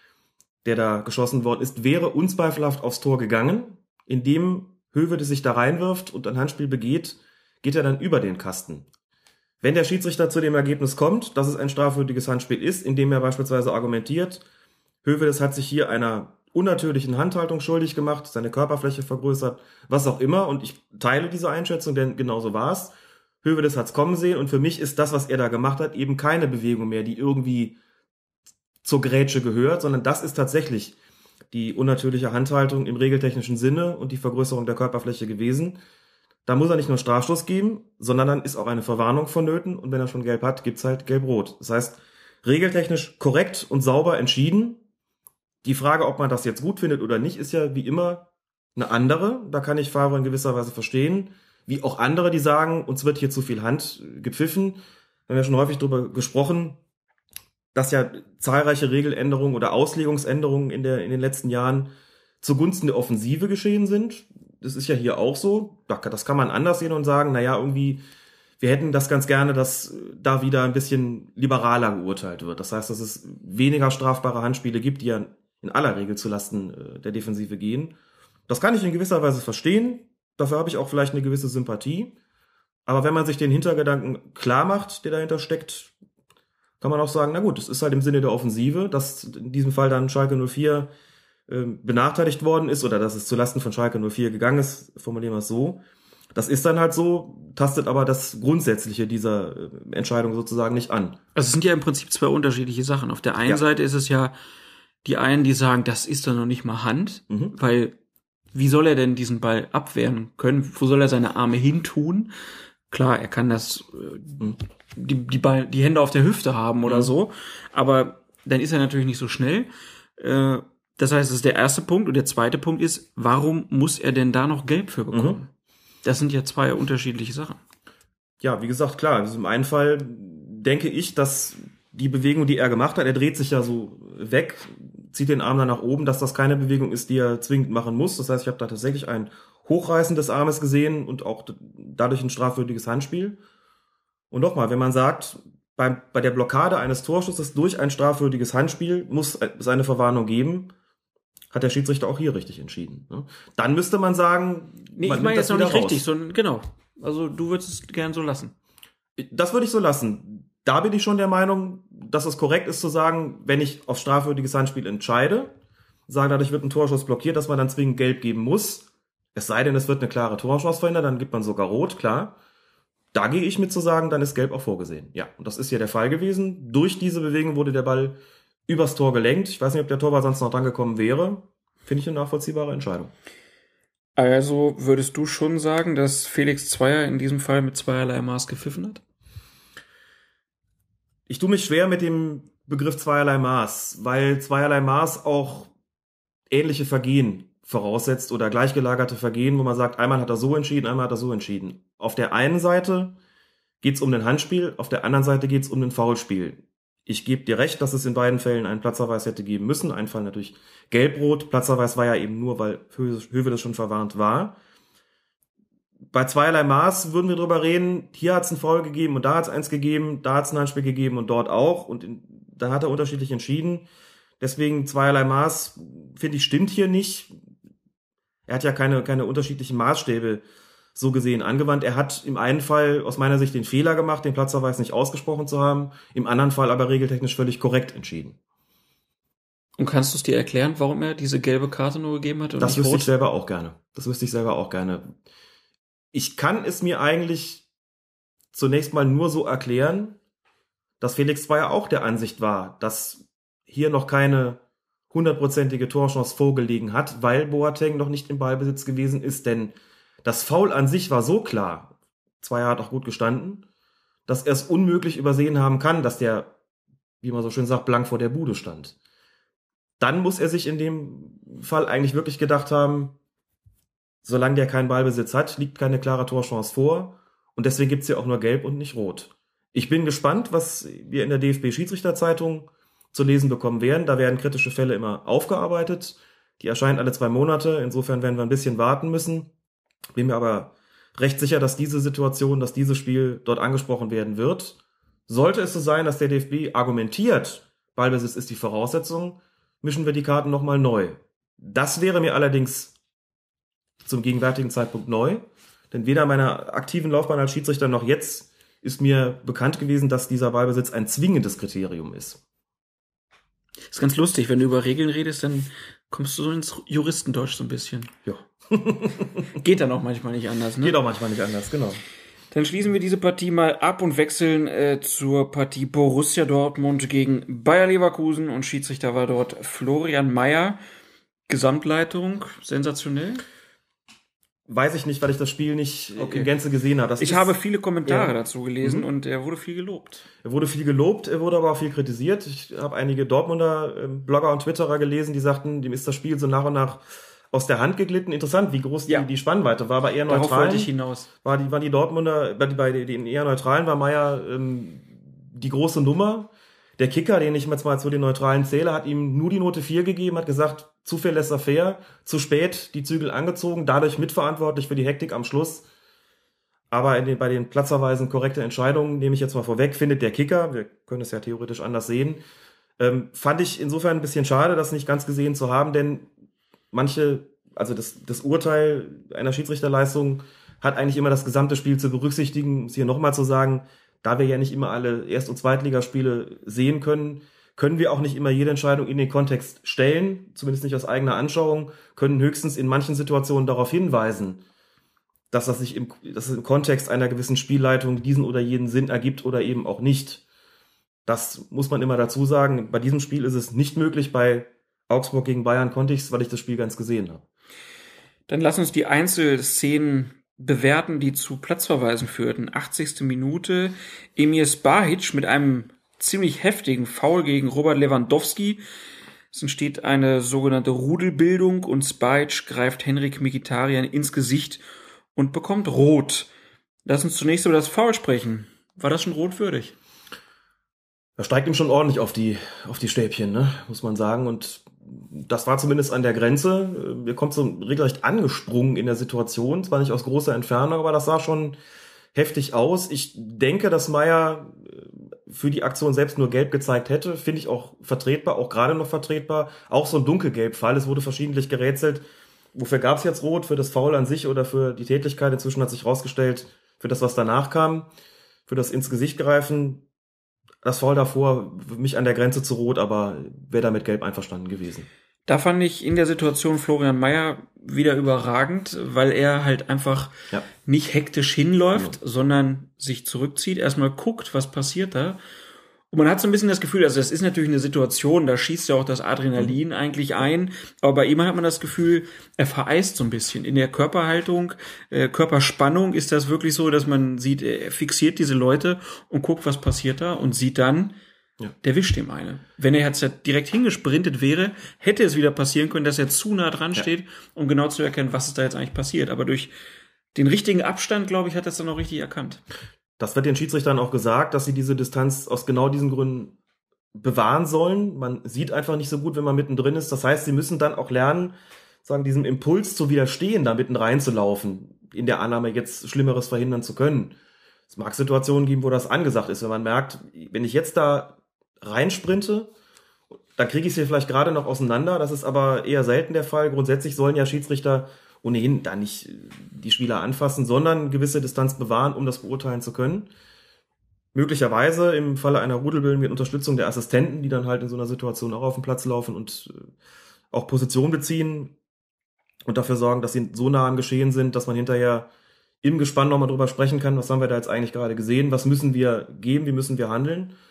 der da geschossen worden ist, wäre unzweifelhaft aufs Tor gegangen. Indem Höwedes sich da reinwirft und ein Handspiel begeht, geht er dann über den Kasten. Wenn der Schiedsrichter zu dem Ergebnis kommt, dass es ein strafwürdiges Handspiel ist, indem er beispielsweise argumentiert, Höwedes hat sich hier einer unnatürlichen Handhaltung schuldig gemacht, seine Körperfläche vergrößert, was auch immer. Und ich teile diese Einschätzung, denn genauso war es. Höwedes hat es kommen sehen und für mich ist das, was er da gemacht hat, eben keine Bewegung mehr, die irgendwie zur Grätsche gehört, sondern das ist tatsächlich die unnatürliche Handhaltung im regeltechnischen Sinne und die Vergrößerung der Körperfläche gewesen. Da muss er nicht nur Strafstoß geben, sondern dann ist auch eine Verwarnung vonnöten und wenn er schon gelb hat, gibt's halt gelb-rot. Das heißt, regeltechnisch korrekt und sauber entschieden. Die Frage, ob man das jetzt gut findet oder nicht, ist ja wie immer eine andere. Da kann ich Favre in gewisser Weise verstehen. Wie auch andere, die sagen, uns wird hier zu viel Hand gepfiffen. Wir haben ja schon häufig darüber gesprochen, dass ja zahlreiche Regeländerungen oder Auslegungsänderungen in, der, in den letzten Jahren zugunsten der Offensive geschehen sind. Das ist ja hier auch so. Das kann man anders sehen und sagen, naja, irgendwie, wir hätten das ganz gerne, dass da wieder ein bisschen liberaler geurteilt wird. Das heißt, dass es weniger strafbare Handspiele gibt, die ja in aller Regel zulasten der Defensive gehen. Das kann ich in gewisser Weise verstehen. Dafür habe ich auch vielleicht eine gewisse Sympathie. Aber wenn man sich den Hintergedanken klar macht, der dahinter steckt, kann man auch sagen, na gut, es ist halt im Sinne der Offensive, dass in diesem Fall dann Schalke null vier äh, benachteiligt worden ist oder dass es zulasten von Schalke null vier gegangen ist, formulieren wir es so. Das ist dann halt so, tastet aber das Grundsätzliche dieser äh, Entscheidung sozusagen nicht an. Also es sind ja im Prinzip zwei unterschiedliche Sachen. Auf der einen Ja. Seite ist es ja die einen, die sagen, das ist doch noch nicht mal Hand, Mhm. weil wie soll er denn diesen Ball abwehren können? Wo soll er seine Arme hintun? Klar, er kann das äh, die die, Ball, die Hände auf der Hüfte haben oder Mhm. so, aber dann ist er natürlich nicht so schnell. Äh, das heißt, das ist der erste Punkt. Und der zweite Punkt ist, warum muss er denn da noch Gelb für bekommen? Mhm. Das sind ja zwei unterschiedliche Sachen. Ja, wie gesagt, klar, also im einen Fall denke ich, dass die Bewegung, die er gemacht hat, er dreht sich ja so weg, zieht den Arm dann nach oben, dass das keine Bewegung ist, die er zwingend machen muss. Das heißt, ich habe da tatsächlich ein Hochreißen des Armes gesehen und auch dadurch ein strafwürdiges Handspiel. Und nochmal, wenn man sagt, bei, bei der Blockade eines Torschusses durch ein strafwürdiges Handspiel muss es eine Verwarnung geben, hat der Schiedsrichter auch hier richtig entschieden. Ne? Dann müsste man sagen, Nee, man ich meine nimmt jetzt noch wieder nicht raus. richtig, sondern genau. Also du würdest es gern so lassen. Das würde ich so lassen. Da bin ich schon der Meinung, dass es korrekt ist zu sagen, wenn ich auf strafwürdiges Handspiel entscheide, sage, dadurch wird ein Torschuss blockiert, dass man dann zwingend gelb geben muss. Es sei denn, es wird eine klare Torchance verhindert, dann gibt man sogar rot, klar. Da gehe ich mit zu sagen, dann ist gelb auch vorgesehen. Ja, und das ist hier der Fall gewesen. Durch diese Bewegung wurde der Ball übers Tor gelenkt. Ich weiß nicht, ob der Torwart sonst noch dran gekommen wäre. Finde ich eine nachvollziehbare Entscheidung. Also würdest du schon sagen, dass Felix Zweier in diesem Fall mit zweierlei Maß gepfiffen hat? Ich tue mich schwer mit dem Begriff zweierlei Maß, weil zweierlei Maß auch ähnliche Vergehen voraussetzt oder gleichgelagerte Vergehen, wo man sagt, einmal hat er so entschieden, einmal hat er so entschieden. Auf der einen Seite geht es um ein Handspiel, auf der anderen Seite geht es um ein Foulspiel. Ich gebe dir recht, dass es in beiden Fällen einen Platzverweis hätte geben müssen. Ein Fall natürlich gelb-rot. Platzverweis war ja eben nur, weil Höwedes schon verwarnt war. Bei zweierlei Maß würden wir drüber reden, hier hat es ein Foul gegeben und da hat es eins gegeben, da hat es ein Handspiel gegeben und dort auch. Und in, da hat er unterschiedlich entschieden. Deswegen zweierlei Maß, finde ich, stimmt hier nicht. Er hat ja keine, keine unterschiedlichen Maßstäbe so gesehen angewandt. Er hat im einen Fall aus meiner Sicht den Fehler gemacht, den Platzverweis nicht ausgesprochen zu haben, im anderen Fall aber regeltechnisch völlig korrekt entschieden. Und kannst du es dir erklären, warum er diese gelbe Karte nur gegeben hat? Und Das nicht wüsste rot? ich selber auch gerne. Das wüsste ich selber auch gerne. Ich kann es mir eigentlich zunächst mal nur so erklären, dass Felix Zweier auch der Ansicht war, dass hier noch keine hundertprozentige Torchance vorgelegen hat, weil Boateng noch nicht im Ballbesitz gewesen ist, denn das Foul an sich war so klar, Zweier hat auch gut gestanden, dass er es unmöglich übersehen haben kann, dass der, wie man so schön sagt, blank vor der Bude stand. Dann muss er sich in dem Fall eigentlich wirklich gedacht haben, solange der keinen Ballbesitz hat, liegt keine klare Torchance vor und deswegen gibt's ja auch nur Gelb und nicht Rot. Ich bin gespannt, was wir in der D F B-Schiedsrichterzeitung zu lesen bekommen werden. Da werden kritische Fälle immer aufgearbeitet. Die erscheinen alle zwei Monate. Insofern werden wir ein bisschen warten müssen. Bin mir aber recht sicher, dass diese Situation, dass dieses Spiel dort angesprochen werden wird. Sollte es so sein, dass der D F B argumentiert, Ballbesitz ist die Voraussetzung, mischen wir die Karten nochmal neu. Das wäre mir allerdings zum gegenwärtigen Zeitpunkt neu. Denn weder in meiner aktiven Laufbahn als Schiedsrichter noch jetzt ist mir bekannt gewesen, dass dieser Ballbesitz ein zwingendes Kriterium ist. Ist ganz lustig, wenn du über Regeln redest, dann kommst du so ins Juristendeutsch so ein bisschen. Ja. Geht dann auch manchmal nicht anders, ne? Geht auch manchmal nicht anders, genau. Dann schließen wir diese Partie mal ab und wechseln äh, zur Partie Borussia Dortmund gegen Bayer Leverkusen und Schiedsrichter war dort Florian Mayer. Gesamtleitung, sensationell. Weiß ich nicht, weil ich das Spiel nicht okay. in Gänze gesehen habe. Das ich ist, habe viele Kommentare ja. dazu gelesen mhm. und er wurde viel gelobt. Er wurde viel gelobt, er wurde aber auch viel kritisiert. Ich habe einige Dortmunder äh, Blogger und Twitterer gelesen, die sagten, dem ist das Spiel so nach und nach aus der Hand geglitten. Interessant, wie groß ja. die, die Spannweite war. Bei eher Darauf neutralen wollte ich hinaus. War die, waren die Dortmunder, bei, bei den eher neutralen war Mayer ähm, die große Nummer. Der Kicker, den ich jetzt mal zu den Neutralen zähle, hat ihm nur die Note vier gegeben, hat gesagt, zu viel laissez-faire, zu spät die Zügel angezogen, dadurch mitverantwortlich für die Hektik am Schluss. Aber in den, bei den Platzverweisen korrekte Entscheidungen, nehme ich jetzt mal vorweg, findet der Kicker, wir können es ja theoretisch anders sehen, ähm, fand ich insofern ein bisschen schade, das nicht ganz gesehen zu haben, denn manche, also das, das Urteil einer Schiedsrichterleistung hat eigentlich immer das gesamte Spiel zu berücksichtigen, um es hier nochmal zu sagen, da wir ja nicht immer alle Erst- und Zweitligaspiele sehen können, können wir auch nicht immer jede Entscheidung in den Kontext stellen, zumindest nicht aus eigener Anschauung, können höchstens in manchen Situationen darauf hinweisen, dass das sich im, dass es im Kontext einer gewissen Spielleitung diesen oder jeden Sinn ergibt oder eben auch nicht. Das muss man immer dazu sagen. Bei diesem Spiel ist es nicht möglich. Bei Augsburg gegen Bayern konnte ich es, weil ich das Spiel ganz gesehen habe. Dann lass uns die Einzelszenen bewerten, die zu Platzverweisen führten. achtzigste Minute, Emir Spahic mit einem ziemlich heftigen Foul gegen Robert Lewandowski. Es entsteht eine sogenannte Rudelbildung und Spahic greift Henrik Mkhitaryan ins Gesicht und bekommt Rot. Lass uns zunächst über das Foul sprechen. War das schon rotwürdig? Er steigt ihm schon ordentlich auf die, auf die Stäbchen, ne, muss man sagen. Und das war zumindest an der Grenze. Er kommt so regelrecht angesprungen in der Situation. Zwar nicht aus großer Entfernung, aber das sah schon heftig aus. Ich denke, dass Mayer für die Aktion selbst nur gelb gezeigt hätte. Finde ich auch vertretbar, auch gerade noch vertretbar. Auch so ein Dunkelgelb-Fall. Es wurde verschiedentlich gerätselt. Wofür gab es jetzt Rot? Für das Foul an sich oder für die Tätigkeit? Inzwischen hat sich rausgestellt, für das, was danach kam. Für das ins Gesicht greifen. Das Foul davor, für mich an der Grenze zu Rot, aber wäre damit gelb einverstanden gewesen. Da fand ich in der Situation Florian Mayer wieder überragend, weil er halt einfach ja. nicht hektisch hinläuft, ja. sondern sich zurückzieht, erstmal guckt, was passiert da. Und man hat so ein bisschen das Gefühl, also das ist natürlich eine Situation, da schießt ja auch das Adrenalin mhm. eigentlich ein, aber bei ihm hat man das Gefühl, er vereist so ein bisschen. In der Körperhaltung, äh, Körperspannung ist das wirklich so, dass man sieht, er fixiert diese Leute und guckt, was passiert da und sieht dann, ja. der wischt ihm eine. Wenn er jetzt direkt hingesprintet wäre, hätte es wieder passieren können, dass er zu nah dran ja. steht, um genau zu erkennen, was ist da jetzt eigentlich passiert. Aber durch den richtigen Abstand, glaube ich, hat er es dann auch richtig erkannt. Das wird den Schiedsrichtern auch gesagt, dass sie diese Distanz aus genau diesen Gründen bewahren sollen. Man sieht einfach nicht so gut, wenn man mittendrin ist. Das heißt, sie müssen dann auch lernen, sagen, diesem Impuls zu widerstehen, da mitten reinzulaufen, in der Annahme, jetzt Schlimmeres verhindern zu können. Es mag Situationen geben, wo das angesagt ist, wenn man merkt, wenn ich jetzt da reinsprinte, dann kriege ich es hier vielleicht gerade noch auseinander. Das ist aber eher selten der Fall. Grundsätzlich sollen ja Schiedsrichter ohnehin da nicht die Spieler anfassen, sondern gewisse Distanz bewahren, um das beurteilen zu können. Möglicherweise im Falle einer Rudelbildung mit Unterstützung der Assistenten, die dann halt in so einer Situation auch auf den Platz laufen und auch Position beziehen und dafür sorgen, dass sie so nah am Geschehen sind, dass man hinterher im Gespann nochmal drüber sprechen kann, was haben wir da jetzt eigentlich gerade gesehen, was müssen wir geben, wie müssen wir handeln.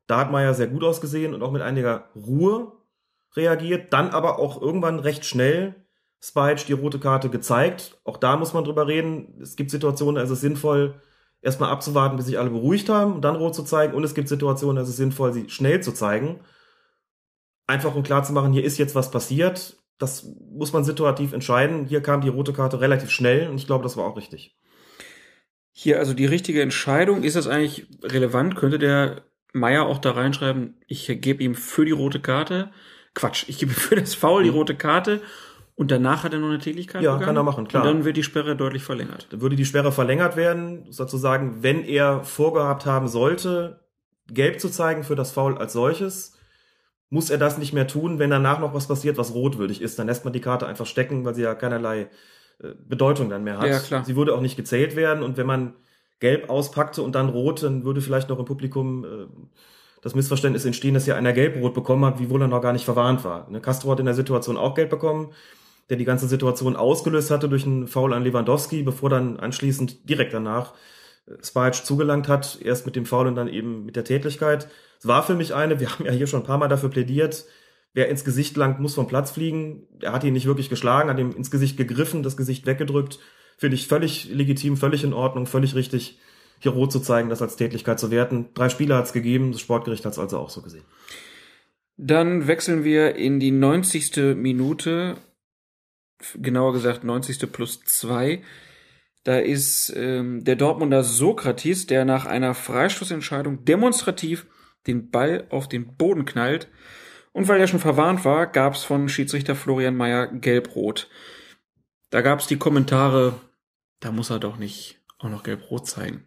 Da hat Meier sehr gut ausgesehen und auch mit einiger Ruhe reagiert, dann aber auch irgendwann recht schnell Spajic die rote Karte gezeigt. Auch da muss man drüber reden. Es gibt Situationen, da ist es sinnvoll, erstmal abzuwarten, bis sich alle beruhigt haben und dann rot zu zeigen. Und es gibt Situationen, da ist es sinnvoll, sie schnell zu zeigen. Einfach um klarzumachen, hier ist jetzt was passiert. Das muss man situativ entscheiden. Hier kam die rote Karte relativ schnell und ich glaube, das war auch richtig. Hier also die richtige Entscheidung. Ist das eigentlich relevant? Könnte der Meier auch da reinschreiben, ich gebe ihm für die rote Karte, Quatsch, ich gebe für das Foul die rote Karte und danach hat er noch eine Tätigkeit Ja, begangen? kann er machen, klar. Und dann wird die Sperre deutlich verlängert. Dann würde die Sperre verlängert werden, sozusagen, wenn er vorgehabt haben sollte, gelb zu zeigen für das Foul als solches, muss er das nicht mehr tun, wenn danach noch was passiert, was rotwürdig ist. Dann lässt man die Karte einfach stecken, weil sie ja keinerlei äh, Bedeutung dann mehr hat. Ja, klar. Sie würde auch nicht gezählt werden und wenn man gelb auspackte und dann rot, dann würde vielleicht noch im Publikum äh, das Missverständnis entstehen, dass ja einer gelb-rot bekommen hat, wiewohl er noch gar nicht verwarnt war. Ne, Castro hat in der Situation auch gelb bekommen, der die ganze Situation ausgelöst hatte durch einen Foul an Lewandowski, bevor dann anschließend direkt danach äh, Spajic zugelangt hat, erst mit dem Foul und dann eben mit der Tätlichkeit. Es war für mich eine, wir haben ja hier schon ein paar Mal dafür plädiert, wer ins Gesicht langt, muss vom Platz fliegen. Er hat ihn nicht wirklich geschlagen, hat ihm ins Gesicht gegriffen, das Gesicht weggedrückt. Finde ich völlig legitim, völlig in Ordnung, völlig richtig, hier rot zu zeigen, das als Tätlichkeit zu werten. Drei Spieler hat es gegeben, das Sportgericht hat es also auch so gesehen. Dann wechseln wir in die neunzigste Minute, genauer gesagt neunzigste plus zwei. Da ist ähm, der Dortmunder Sokratis, der nach einer Freistoßentscheidung demonstrativ den Ball auf den Boden knallt. Und weil er schon verwarnt war, gab es von Schiedsrichter Florian Meier gelb-rot. Da gab es die Kommentare, da muss er doch nicht auch noch gelb-rot zeigen.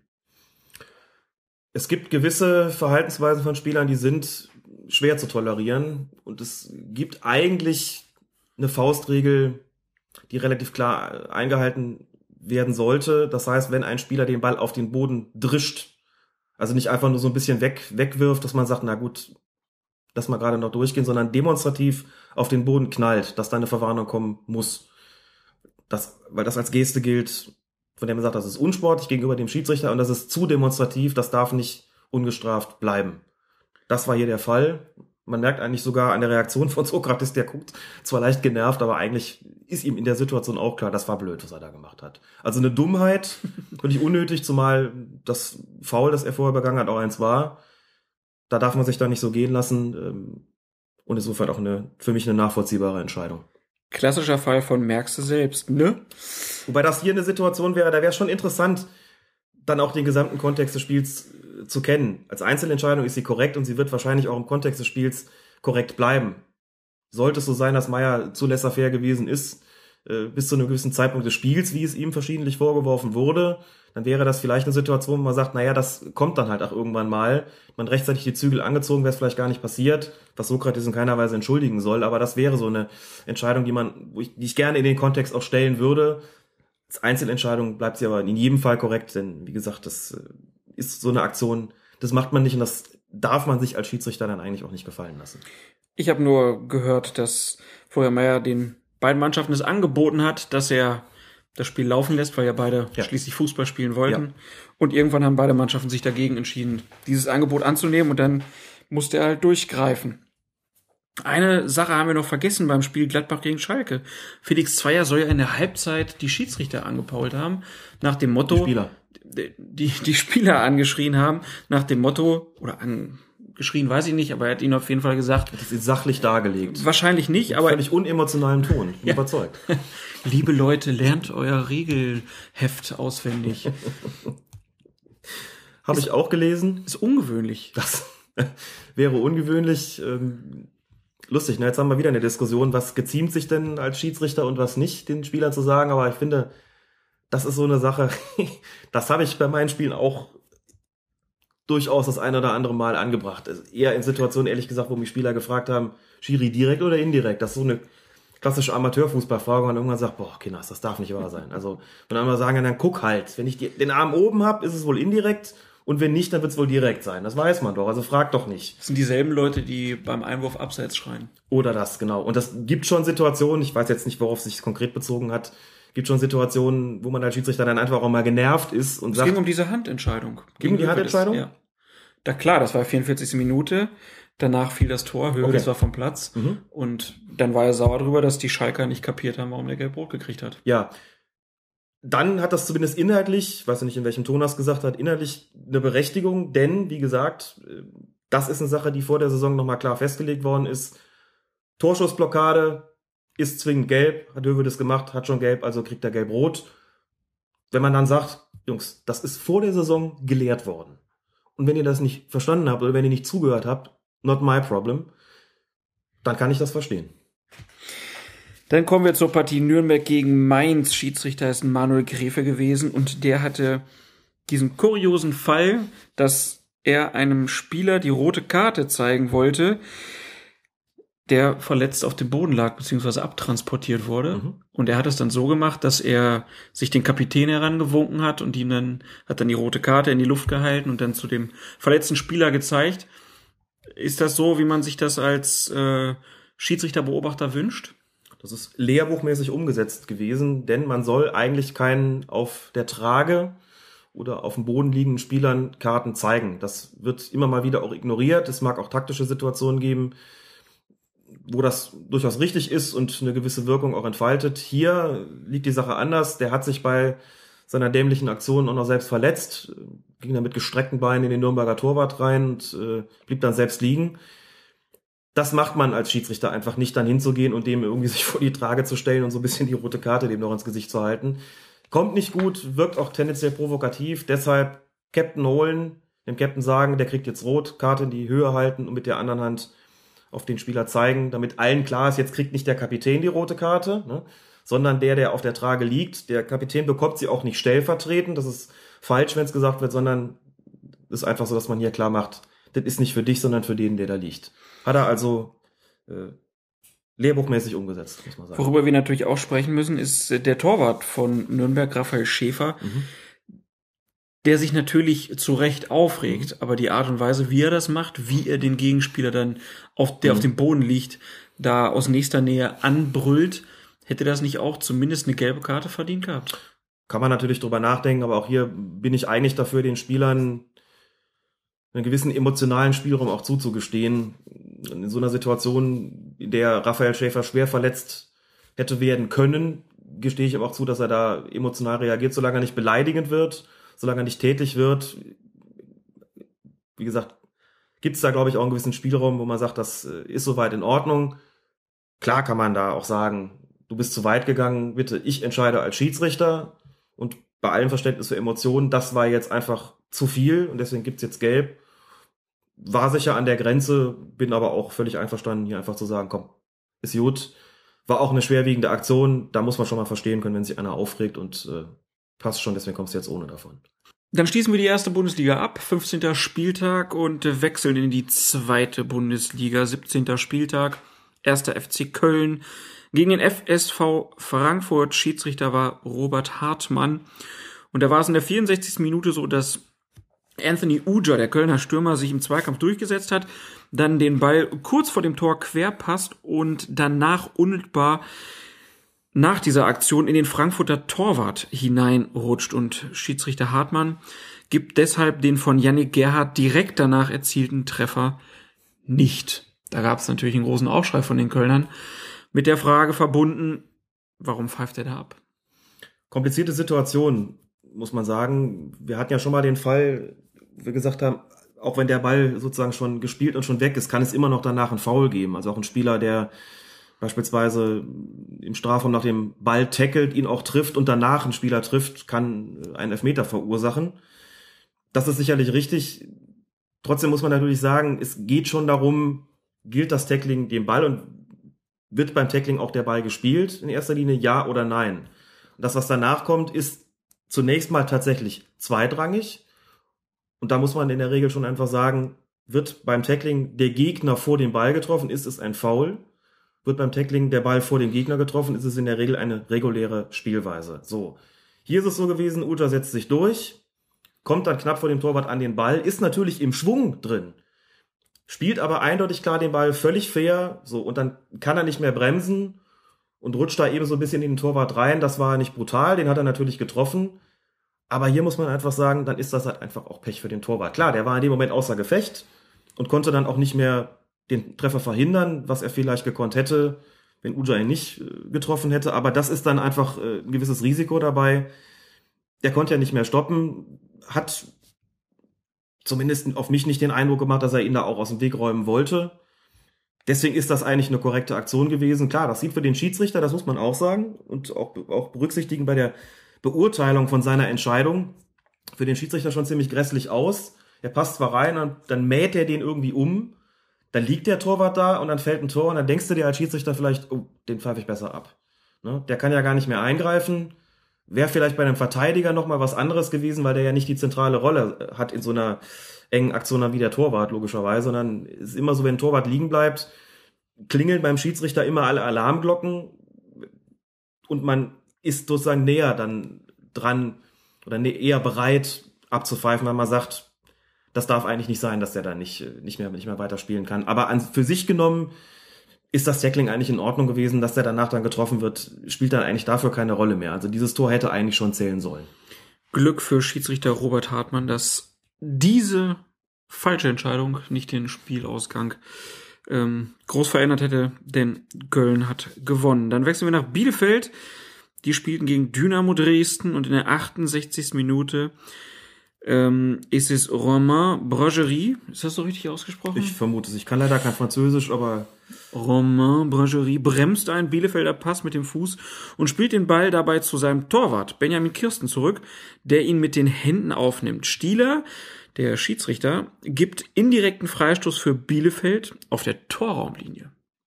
Es gibt gewisse Verhaltensweisen von Spielern, die sind schwer zu tolerieren. Und es gibt eigentlich eine Faustregel, die relativ klar eingehalten werden sollte. Das heißt, wenn ein Spieler den Ball auf den Boden drischt, also nicht einfach nur so ein bisschen weg, wegwirft, dass man sagt, na gut, lass mal gerade noch durchgehen, sondern demonstrativ auf den Boden knallt, dass da eine Verwarnung kommen muss. Das, weil das als Geste gilt, von der man sagt, das ist unsportlich gegenüber dem Schiedsrichter und das ist zu demonstrativ, das darf nicht ungestraft bleiben. Das war hier der Fall. Man merkt eigentlich sogar an der Reaktion von Sokratis, der guckt zwar leicht genervt, aber eigentlich ist ihm in der Situation auch klar, das war blöd, was er da gemacht hat. Also eine Dummheit, völlig unnötig, zumal das Foul, das er vorher begangen hat, auch eins war. Da darf man sich da nicht so gehen lassen und insofern auch eine, für mich eine nachvollziehbare Entscheidung. Klassischer Fall von merkst du selbst, ne? Wobei das hier eine Situation wäre, da wäre es schon interessant, dann auch den gesamten Kontext des Spiels zu kennen. Als Einzelentscheidung ist sie korrekt und sie wird wahrscheinlich auch im Kontext des Spiels korrekt bleiben. Sollte es so sein, dass Meier zu laissez-faire gewesen ist, äh, bis zu einem gewissen Zeitpunkt des Spiels, wie es ihm verschiedentlich vorgeworfen wurde, dann wäre das vielleicht eine Situation, wo man sagt, naja, das kommt dann halt auch irgendwann mal. Man rechtzeitig die Zügel angezogen, wäre es vielleicht gar nicht passiert, was Sokratis in keiner Weise entschuldigen soll, aber das wäre so eine Entscheidung, die man, wo ich, die ich gerne in den Kontext auch stellen würde. Als Einzelentscheidung bleibt sie aber in jedem Fall korrekt, denn wie gesagt, das ist so eine Aktion, das macht man nicht und das darf man sich als Schiedsrichter dann eigentlich auch nicht gefallen lassen. Ich habe nur gehört, dass Florian Meier den beiden Mannschaften es angeboten hat, dass er das Spiel laufen lässt, weil ja beide ja. schließlich Fußball spielen wollten. Ja. Und irgendwann haben beide Mannschaften sich dagegen entschieden, dieses Angebot anzunehmen und dann musste er halt durchgreifen. Eine Sache haben wir noch vergessen beim Spiel Gladbach gegen Schalke. Felix Zweier soll ja in der Halbzeit die Schiedsrichter angepault haben, nach dem Motto, die Spieler, die, die Spieler angeschrien haben, nach dem Motto, oder angeschrien weiß ich nicht, aber er hat ihnen auf jeden Fall gesagt. Das ist sachlich dargelegt. Wahrscheinlich nicht, aber. Völlig unemotionalen Ton, ja. Überzeugt. Liebe Leute, lernt euer Regelheft auswendig. Habe ich auch gelesen. Ist ungewöhnlich. Das wäre ungewöhnlich. Ähm, lustig, ne? Jetzt haben wir wieder eine Diskussion, was geziemt sich denn als Schiedsrichter und was nicht, den Spielern zu sagen. Aber ich finde, das ist so eine Sache, das habe ich bei meinen Spielen auch durchaus das ein oder andere Mal angebracht. Also eher in Situationen, ehrlich gesagt, wo mich Spieler gefragt haben, Schiri direkt oder indirekt. Das ist so eine klassische Amateurfußballfrage, und irgendwann sagt, boah, Kinders, das darf nicht wahr sein. Also, wenn einmal sagen, dann guck halt, wenn ich die, den Arm oben habe, ist es wohl indirekt, und wenn nicht, dann wird es wohl direkt sein. Das weiß man doch, also frag doch nicht. Das sind dieselben Leute, die beim Einwurf abseits schreien. Oder das, genau. Und das gibt schon Situationen, ich weiß jetzt nicht, worauf es sich konkret bezogen hat, gibt schon Situationen, wo man als Schiedsrichter dann einfach auch mal genervt ist und es sagt... Es ging um diese Handentscheidung. Ging um die Handentscheidung? Des, ja. Da klar, das war vierundvierzigste Minute. Danach fiel das Tor, Höwe, Okay. das war vom Platz. Mhm. Und dann war er sauer drüber, dass die Schalker nicht kapiert haben, warum der Gelb-Rot gekriegt hat. Ja. Dann hat das zumindest inhaltlich, ich weiß ja nicht, in welchem Ton er es gesagt hat, inhaltlich eine Berechtigung, denn, wie gesagt, das ist eine Sache, die vor der Saison nochmal klar festgelegt worden ist. Torschussblockade ist zwingend gelb, hat Höwe das gemacht, hat schon gelb, also kriegt er gelb-rot. Wenn man dann sagt, Jungs, das ist vor der Saison gelehrt worden. Und wenn ihr das nicht verstanden habt oder wenn ihr nicht zugehört habt, not my problem, dann kann ich das verstehen. Dann kommen wir zur Partie Nürnberg gegen Mainz. Schiedsrichter ist Manuel Gräfe gewesen und der hatte diesen kuriosen Fall, dass er einem Spieler die rote Karte zeigen wollte, der verletzt auf dem Boden lag, beziehungsweise abtransportiert wurde. Mhm. Und er hat es dann so gemacht, dass er sich den Kapitän herangewunken hat und ihm dann, hat dann die rote Karte in die Luft gehalten und dann zu dem verletzten Spieler gezeigt. Ist das so, wie man sich das als äh, Schiedsrichterbeobachter wünscht? Das ist lehrbuchmäßig umgesetzt gewesen, denn man soll eigentlich keinen auf der Trage oder auf dem Boden liegenden Spielern Karten zeigen. Das wird immer mal wieder auch ignoriert. Es mag auch taktische Situationen geben, wo das durchaus richtig ist und eine gewisse Wirkung auch entfaltet. Hier liegt die Sache anders. Der hat sich bei seiner dämlichen Aktion auch noch selbst verletzt, ging dann mit gestreckten Beinen in den Nürnberger Torwart rein und äh, blieb dann selbst liegen. Das macht man als Schiedsrichter einfach nicht, dann hinzugehen und dem irgendwie sich vor die Trage zu stellen und so ein bisschen die rote Karte dem noch ins Gesicht zu halten. Kommt nicht gut, wirkt auch tendenziell provokativ. Deshalb Captain holen, dem Captain sagen, der kriegt jetzt rot, Karte in die Höhe halten und mit der anderen Hand auf den Spieler zeigen, damit allen klar ist, jetzt kriegt nicht der Kapitän die rote Karte, ne, sondern der, der auf der Trage liegt. Der Kapitän bekommt sie auch nicht stellvertretend. Das ist falsch, wenn es gesagt wird, sondern es ist einfach so, dass man hier klar macht, das ist nicht für dich, sondern für den, der da liegt. Hat er also äh, lehrbuchmäßig umgesetzt, muss man sagen. Worüber wir natürlich auch sprechen müssen, ist der Torwart von Nürnberg, Raphael Schäfer, mhm. der sich natürlich zu Recht aufregt, mhm. aber die Art und Weise, wie er das macht, wie er den Gegenspieler dann, auf, der mhm. auf dem Boden liegt, da aus nächster Nähe anbrüllt, hätte das nicht auch zumindest eine gelbe Karte verdient gehabt? Kann man natürlich drüber nachdenken, aber auch hier bin ich eigentlich dafür, den Spielern einen gewissen emotionalen Spielraum auch zuzugestehen. In so einer Situation, in der Raphael Schäfer schwer verletzt hätte werden können, gestehe ich aber auch zu, dass er da emotional reagiert, solange er nicht beleidigend wird, solange er nicht tätig wird. Wie gesagt, gibt es da, glaube ich, auch einen gewissen Spielraum, wo man sagt, das ist soweit in Ordnung. Klar kann man da auch sagen, du bist zu weit gegangen, bitte, ich entscheide als Schiedsrichter und bei allem Verständnis für Emotionen, das war jetzt einfach zu viel und deswegen gibt's jetzt gelb. War sicher an der Grenze, bin aber auch völlig einverstanden, hier einfach zu sagen, komm, ist gut. War auch eine schwerwiegende Aktion, da muss man schon mal verstehen können, wenn sich einer aufregt und äh, passt schon, deswegen kommst du jetzt ohne davon. Dann schließen wir die erste Bundesliga ab, fünfzehnter Spieltag und äh, wechseln in die zweite Bundesliga, siebzehnter Spieltag, erster F C Köln gegen den F S V Frankfurt. Schiedsrichter war Robert Hartmann und da war es in der vierundsechzigsten Minute so, dass Anthony Uja, der Kölner Stürmer, sich im Zweikampf durchgesetzt hat, dann den Ball kurz vor dem Tor quer passt und danach unmittelbar nach dieser Aktion in den Frankfurter Torwart hineinrutscht. Und Schiedsrichter Hartmann gibt deshalb den von Yannick Gerhardt direkt danach erzielten Treffer nicht. Da gab es natürlich einen großen Aufschrei von den Kölnern mit der Frage verbunden, warum pfeift er da ab? Komplizierte Situation, muss man sagen. Wir hatten ja schon mal den Fall, wir gesagt haben, auch wenn der Ball sozusagen schon gespielt und schon weg ist, kann es immer noch danach einen Foul geben. Also auch ein Spieler, der beispielsweise im Strafraum nach dem Ball tackelt, ihn auch trifft und danach einen Spieler trifft, kann einen Elfmeter verursachen. Das ist sicherlich richtig. Trotzdem muss man natürlich sagen, es geht schon darum, gilt das Tackling dem Ball und wird beim Tackling auch der Ball gespielt? In erster Linie ja oder nein? Und das, was danach kommt, ist zunächst mal tatsächlich zweitrangig. Und da muss man in der Regel schon einfach sagen, wird beim Tackling der Gegner vor dem Ball getroffen, ist es ein Foul. Wird beim Tackling der Ball vor dem Gegner getroffen, ist es in der Regel eine reguläre Spielweise. So, hier ist es so gewesen, Uja setzt sich durch, kommt dann knapp vor dem Torwart an den Ball, ist natürlich im Schwung drin, spielt aber eindeutig klar den Ball völlig fair, so, und dann kann er nicht mehr bremsen und rutscht da eben so ein bisschen in den Torwart rein. Das war nicht brutal, den hat er natürlich getroffen, Aber hier muss man einfach sagen, dann ist das halt einfach auch Pech für den Torwart. Klar, der war in dem Moment außer Gefecht und konnte dann auch nicht mehr den Treffer verhindern, was er vielleicht gekonnt hätte, wenn Uja ihn nicht äh, getroffen hätte. Aber das ist dann einfach äh, ein gewisses Risiko dabei. Der konnte ja nicht mehr stoppen, hat zumindest auf mich nicht den Eindruck gemacht, dass er ihn da auch aus dem Weg räumen wollte. Deswegen ist das eigentlich eine korrekte Aktion gewesen. Klar, das sieht für den Schiedsrichter, das muss man auch sagen und auch, auch berücksichtigen bei der Beurteilung von seiner Entscheidung, für den Schiedsrichter schon ziemlich grässlich aus. Er passt zwar rein und dann mäht er den irgendwie um, dann liegt der Torwart da und dann fällt ein Tor und dann denkst du dir als Schiedsrichter vielleicht, oh, den pfeife ich besser ab. Ne? Der kann ja gar nicht mehr eingreifen. Wäre vielleicht bei einem Verteidiger nochmal was anderes gewesen, weil der ja nicht die zentrale Rolle hat in so einer engen Aktion wie der Torwart, logischerweise, sondern es ist immer so, wenn ein Torwart liegen bleibt, klingeln beim Schiedsrichter immer alle Alarmglocken und man ist sozusagen näher dann dran oder eher bereit abzupfeifen, weil man sagt, das darf eigentlich nicht sein, dass der da nicht, nicht mehr, nicht mehr weiterspielen kann. Aber an, für sich genommen ist das Tackling eigentlich in Ordnung gewesen, dass der danach dann getroffen wird, spielt dann eigentlich dafür keine Rolle mehr. Also dieses Tor hätte eigentlich schon zählen sollen. Glück für Schiedsrichter Robert Hartmann, dass diese falsche Entscheidung nicht den Spielausgang ähm, groß verändert hätte, denn Köln hat gewonnen. Dann wechseln wir nach Bielefeld. Die spielten gegen Dynamo Dresden und in der achtundsechzigsten Minute ähm, ist es Romain Bragerie. Ist das so richtig ausgesprochen? Ich vermute es. Ich kann leider kein Französisch, aber Romain Bragerie bremst einen Bielefelder Pass mit dem Fuß und spielt den Ball dabei zu seinem Torwart Benjamin Kirsten zurück, der ihn mit den Händen aufnimmt. Stieler, der Schiedsrichter, gibt indirekten Freistoß für Bielefeld auf der Torraumlinie.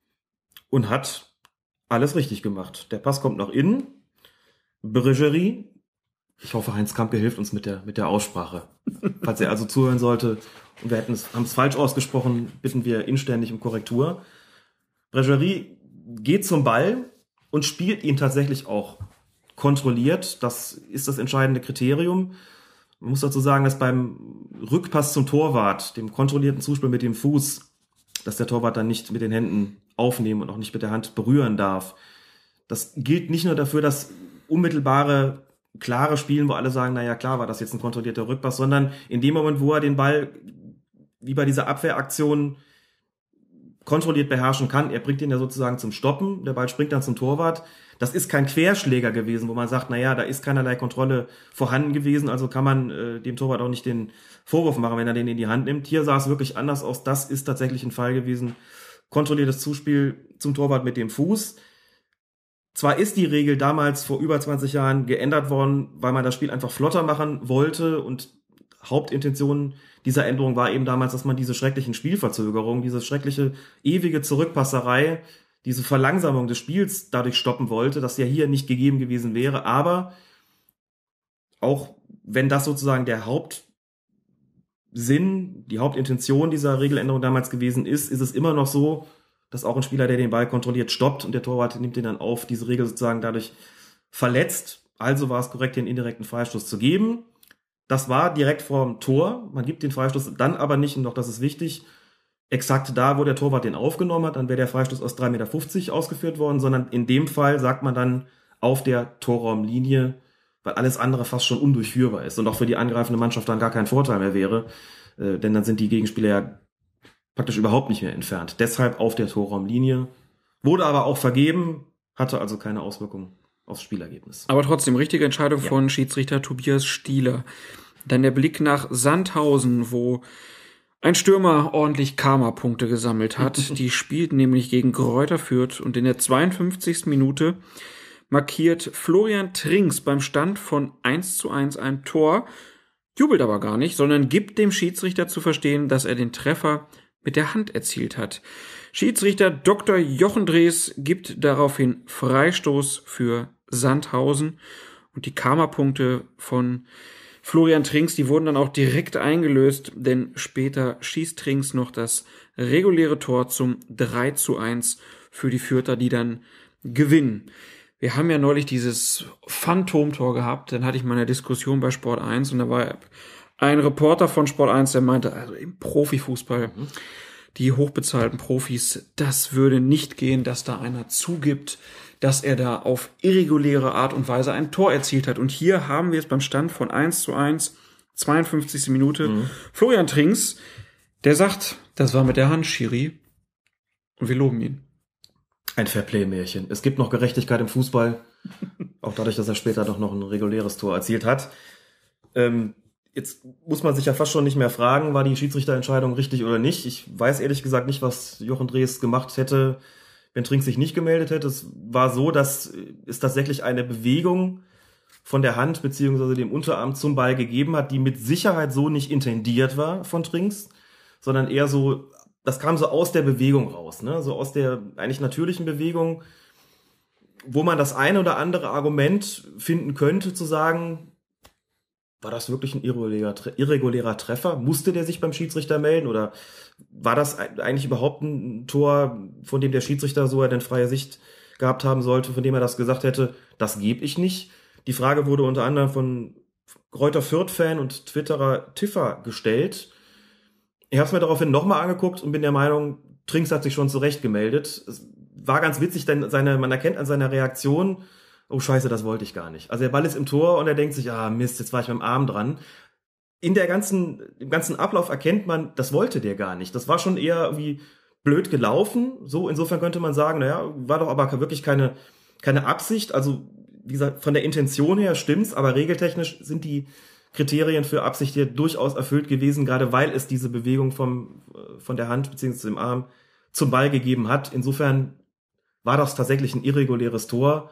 Und hat alles richtig gemacht. Der Pass kommt nach innen. Bragerie. Ich hoffe, Heinz Kampke hilft uns mit der, mit der Aussprache. Falls er also zuhören sollte und wir hätten es, haben es falsch ausgesprochen, bitten wir inständig um Korrektur. Bragerie geht zum Ball und spielt ihn tatsächlich auch kontrolliert. Das ist das entscheidende Kriterium. Man muss dazu sagen, dass beim Rückpass zum Torwart, dem kontrollierten Zuspiel mit dem Fuß, dass der Torwart dann nicht mit den Händen aufnehmen und auch nicht mit der Hand berühren darf. Das gilt nicht nur dafür, dass unmittelbare, klare Spielen, wo alle sagen, naja, klar war das jetzt ein kontrollierter Rückpass, sondern in dem Moment, wo er den Ball, wie bei dieser Abwehraktion, kontrolliert beherrschen kann, er bringt ihn ja sozusagen zum Stoppen, der Ball springt dann zum Torwart. Das ist kein Querschläger gewesen, wo man sagt, naja, da ist keinerlei Kontrolle vorhanden gewesen, also kann man äh, dem Torwart auch nicht den Vorwurf machen, wenn er den in die Hand nimmt. Hier sah es wirklich anders aus, das ist tatsächlich ein Fall gewesen, kontrolliertes Zuspiel zum Torwart mit dem Fuß. Zwar ist die Regel damals vor über zwanzig Jahren geändert worden, weil man das Spiel einfach flotter machen wollte und Hauptintention dieser Änderung war eben damals, dass man diese schrecklichen Spielverzögerungen, diese schreckliche ewige Zurückpasserei, diese Verlangsamung des Spiels dadurch stoppen wollte, das ja hier nicht gegeben gewesen wäre. Aber auch wenn das sozusagen der Hauptsinn, die Hauptintention dieser Regeländerung damals gewesen ist, ist es immer noch so, dass auch ein Spieler, der den Ball kontrolliert, stoppt und der Torwart nimmt den dann auf, diese Regel sozusagen dadurch verletzt. Also war es korrekt, den indirekten Freistoß zu geben. Das war direkt vorm Tor. Man gibt den Freistoß dann aber nicht, und doch das ist wichtig, exakt da, wo der Torwart den aufgenommen hat, dann wäre der Freistoß aus drei Meter fünfzig ausgeführt worden, sondern in dem Fall sagt man dann auf der Torraumlinie, weil alles andere fast schon undurchführbar ist und auch für die angreifende Mannschaft dann gar kein Vorteil mehr wäre, äh, denn dann sind die Gegenspieler ja praktisch überhaupt nicht mehr entfernt. Deshalb auf der Torraumlinie. Wurde aber auch vergeben, hatte also keine Auswirkung aufs Spielergebnis. Aber trotzdem, richtige Entscheidung ja. von Schiedsrichter Tobias Stieler. Dann der Blick nach Sandhausen, wo ein Stürmer ordentlich Karma-Punkte gesammelt hat. Die spielten nämlich gegen Greuther Fürth und in der zweiundfünfzigsten Minute markiert Florian Trinks beim Stand von eins zu eins ein Tor, jubelt aber gar nicht, sondern gibt dem Schiedsrichter zu verstehen, dass er den Treffer mit der Hand erzielt hat. Schiedsrichter Doktor Jochen Drees gibt daraufhin Freistoß für Sandhausen und die Karma-Punkte von Florian Trinks, die wurden dann auch direkt eingelöst, denn später schießt Trinks noch das reguläre Tor zum drei zu eins für die Fürther, die dann gewinnen. Wir haben ja neulich dieses Phantomtor gehabt, dann hatte ich mal eine Diskussion bei Sport eins und da war ein Reporter von Sport eins, der meinte, also im Profifußball, mhm. die hochbezahlten Profis, das würde nicht gehen, dass da einer zugibt, dass er da auf irreguläre Art und Weise ein Tor erzielt hat. Und hier haben wir es beim Stand von eins zu eins, zweiundfünfzigste Minute. Mhm. Florian Trinks, der sagt, das war mit der Hand, Schiri. Und wir loben ihn. Ein Fairplay-Märchen. Es gibt noch Gerechtigkeit im Fußball. Auch dadurch, dass er später doch noch ein reguläres Tor erzielt hat. Ähm, jetzt muss man sich ja fast schon nicht mehr fragen, war die Schiedsrichterentscheidung richtig oder nicht. Ich weiß ehrlich gesagt nicht, was Jochen Drees gemacht hätte, wenn Trinks sich nicht gemeldet hätte. Es war so, dass es tatsächlich eine Bewegung von der Hand beziehungsweise dem Unterarm zum Ball gegeben hat, die mit Sicherheit so nicht intendiert war von Trinks, sondern eher so, das kam so aus der Bewegung raus, ne? So aus der eigentlich natürlichen Bewegung, wo man das eine oder andere Argument finden könnte, zu sagen, war das wirklich ein irregulärer, irregulärer Treffer? Musste der sich beim Schiedsrichter melden? Oder war das eigentlich überhaupt ein Tor, von dem der Schiedsrichter, so er denn freie Sicht gehabt haben sollte, von dem er das gesagt hätte, das gebe ich nicht? Die Frage wurde unter anderem von Greuther Fürth-Fan und Twitterer Tiffer gestellt. Ich habe es mir daraufhin nochmal angeguckt und bin der Meinung, Trinks hat sich schon zurecht gemeldet. Es war ganz witzig, denn seine, man erkennt an seiner Reaktion, oh scheiße, das wollte ich gar nicht. Also der Ball ist im Tor und er denkt sich, ah Mist, jetzt war ich mit dem Arm dran. In der ganzen, im ganzen Ablauf erkennt man, das wollte der gar nicht. Das war schon eher irgendwie blöd gelaufen. So, insofern könnte man sagen, naja, war doch aber wirklich keine, keine Absicht. Also, wie gesagt, von der Intention her stimmt's, aber regeltechnisch sind die Kriterien für Absicht hier durchaus erfüllt gewesen, gerade weil es diese Bewegung vom, von der Hand bzw. dem Arm zum Ball gegeben hat. Insofern war das tatsächlich ein irreguläres Tor,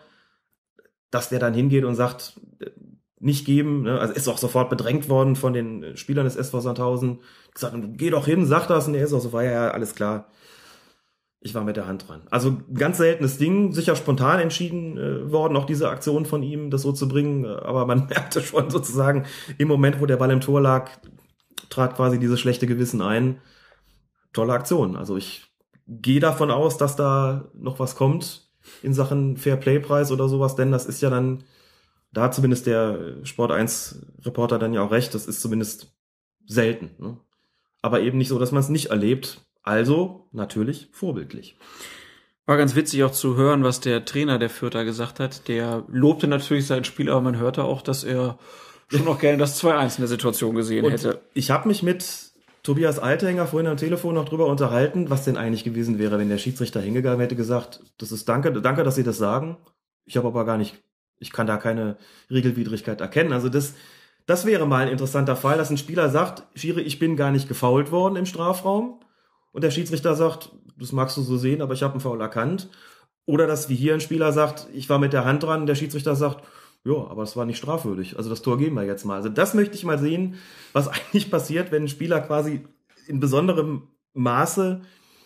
dass der dann hingeht und sagt, nicht geben, ne? Also ist auch sofort bedrängt worden von den Spielern des S V Sandhausen, gesagt, geh doch hin, sag das, und er ist auch so, war ja alles klar. Ich war mit der Hand dran. Also ganz seltenes Ding, sicher spontan entschieden äh, worden, auch diese Aktion von ihm, das so zu bringen, aber man merkte schon sozusagen, im Moment, wo der Ball im Tor lag, trat quasi dieses schlechte Gewissen ein. Tolle Aktion. Also ich gehe davon aus, dass da noch was kommt in Sachen Fair-Play-Preis oder sowas, denn das ist ja dann, da hat zumindest der Sport eins Reporter dann ja auch recht, das ist zumindest selten, ne? Aber eben nicht so, dass man es nicht erlebt. Also natürlich vorbildlich. War ganz witzig auch zu hören, was der Trainer der Fürther gesagt hat. Der lobte natürlich sein Spiel, aber man hörte auch, dass er schon noch gerne das zwei eins in der Situation gesehen Und hätte. Ich habe mich mit Tobias Althänger vorhin am Telefon noch drüber unterhalten, was denn eigentlich gewesen wäre, wenn der Schiedsrichter hingegangen hätte gesagt, das ist danke, danke, dass Sie das sagen. Ich habe aber gar nicht, ich kann da keine Regelwidrigkeit erkennen. Also das, das wäre mal ein interessanter Fall, dass ein Spieler sagt, Schiri, ich bin gar nicht gefoult worden im Strafraum. Und der Schiedsrichter sagt, das magst du so sehen, aber ich habe einen Foul erkannt. Oder dass wie hier ein Spieler sagt, ich war mit der Hand dran, und der Schiedsrichter sagt, ja, aber das war nicht strafwürdig. Also das Tor geben wir jetzt mal. Also das möchte ich mal sehen, was eigentlich passiert, wenn ein Spieler quasi in besonderem Maße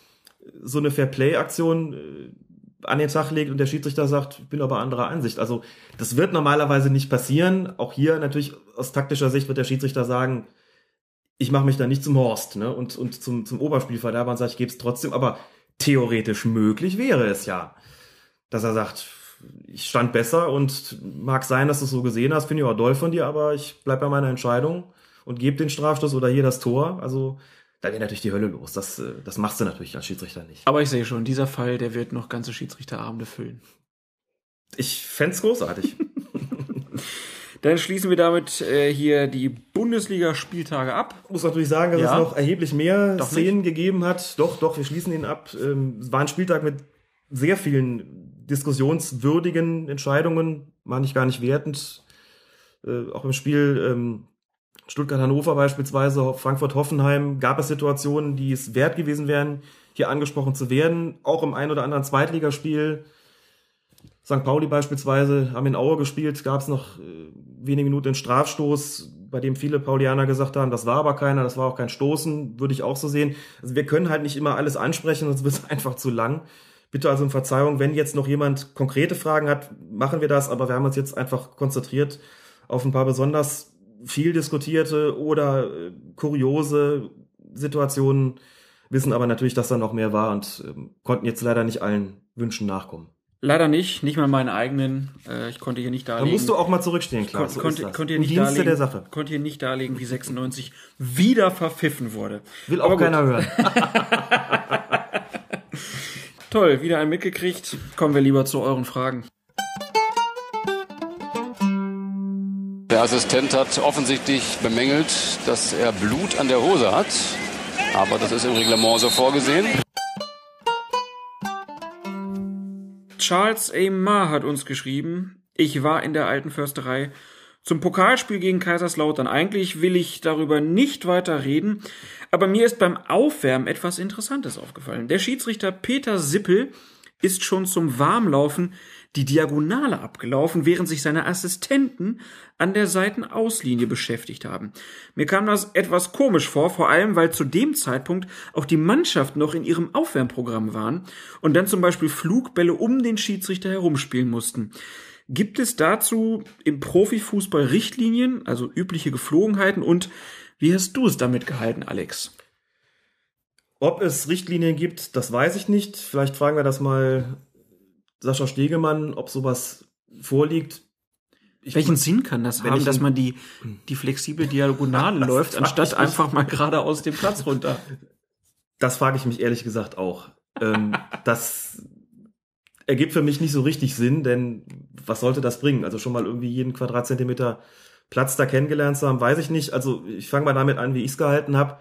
so eine Fair-Play-Aktion an den Tag legt und der Schiedsrichter sagt, ich bin aber anderer Ansicht. Also das wird normalerweise nicht passieren. Auch hier natürlich aus taktischer Sicht wird der Schiedsrichter sagen, ich mache mich da nicht zum Horst, ne, und, und zum, zum Oberspielverderber und sage, ich gebe es trotzdem, aber theoretisch möglich wäre es ja, dass er sagt, ich stand besser und mag sein, dass du es so gesehen hast, finde ich auch doll von dir, aber ich bleib bei meiner Entscheidung und gebe den Strafstoß oder hier das Tor. Also da wäre natürlich die Hölle los. Das, das machst du natürlich als Schiedsrichter nicht. Aber ich sehe schon, dieser Fall, der wird noch ganze Schiedsrichterabende füllen. Ich fänd's großartig. Dann schließen wir damit äh, hier die Bundesliga-Spieltage ab. Muss natürlich sagen, dass ja. es noch erheblich mehr doch Szenen nicht. gegeben hat. Doch, doch, wir schließen ihn ab. Ähm, es war ein Spieltag mit sehr vielen diskussionswürdigen Entscheidungen, war nicht gar nicht wertend. Äh, auch im Spiel ähm, Stuttgart-Hannover beispielsweise, Frankfurt-Hoffenheim, gab es Situationen, die es wert gewesen wären, hier angesprochen zu werden. Auch im ein oder anderen Zweitligaspiel, Sankt Pauli beispielsweise, haben in Aue gespielt, gab es noch äh, wenige Minuten einen Strafstoß, bei dem viele Paulianer gesagt haben, das war aber keiner, das war auch kein Stoßen, würde ich auch so sehen. Also wir können halt nicht immer alles ansprechen, sonst wird es einfach zu lang. Bitte also um Verzeihung, wenn jetzt noch jemand konkrete Fragen hat, machen wir das, aber wir haben uns jetzt einfach konzentriert auf ein paar besonders viel diskutierte oder äh, kuriose Situationen, wissen aber natürlich, dass da noch mehr war und äh, konnten jetzt leider nicht allen Wünschen nachkommen. Leider nicht, nicht mal meinen eigenen. Äh, ich konnte hier nicht darlegen. Da musst du auch mal zurückstehen, klar. Kon- so konnte, ist das. konnte hier Im nicht Dienste darlegen, der Sache. Konnte hier nicht darlegen, wie sechsundneunzig wieder verpfiffen wurde. Will auch keiner hören. Toll, wieder ein mitgekriegt. Kommen wir lieber zu euren Fragen. Der Assistent hat offensichtlich bemängelt, dass er Blut an der Hose hat. Aber das ist im Reglement so vorgesehen. Charles A. Ma hat uns geschrieben, ich war in der alten Försterei zum Pokalspiel gegen Kaiserslautern. Eigentlich will ich darüber nicht weiter reden, aber mir ist beim Aufwärmen etwas Interessantes aufgefallen. Der Schiedsrichter Peter Sippel ist schon zum Warmlaufen die Diagonale abgelaufen, während sich seine Assistenten an der Seitenauslinie beschäftigt haben. Mir kam das etwas komisch vor, vor allem, weil zu dem Zeitpunkt auch die Mannschaften noch in ihrem Aufwärmprogramm waren und dann zum Beispiel Flugbälle um den Schiedsrichter herumspielen mussten. Gibt es dazu im Profifußball Richtlinien, also übliche Geflogenheiten, und wie hast du es damit gehalten, Alex? Ob es Richtlinien gibt, das weiß ich nicht. Vielleicht fragen wir das mal Sascha Stegemann, ob sowas vorliegt. Ich Welchen Sinn kann das haben, dass man die, die flexible Diagonale läuft, anstatt einfach mal gerade aus dem Platz runter? Das frage ich mich ehrlich gesagt auch. ähm, das ergibt für mich nicht so richtig Sinn, denn was sollte das bringen? Also schon mal irgendwie jeden Quadratzentimeter Platz da kennengelernt zu haben, weiß ich nicht. Also ich fange mal damit an, wie ich es gehalten habe.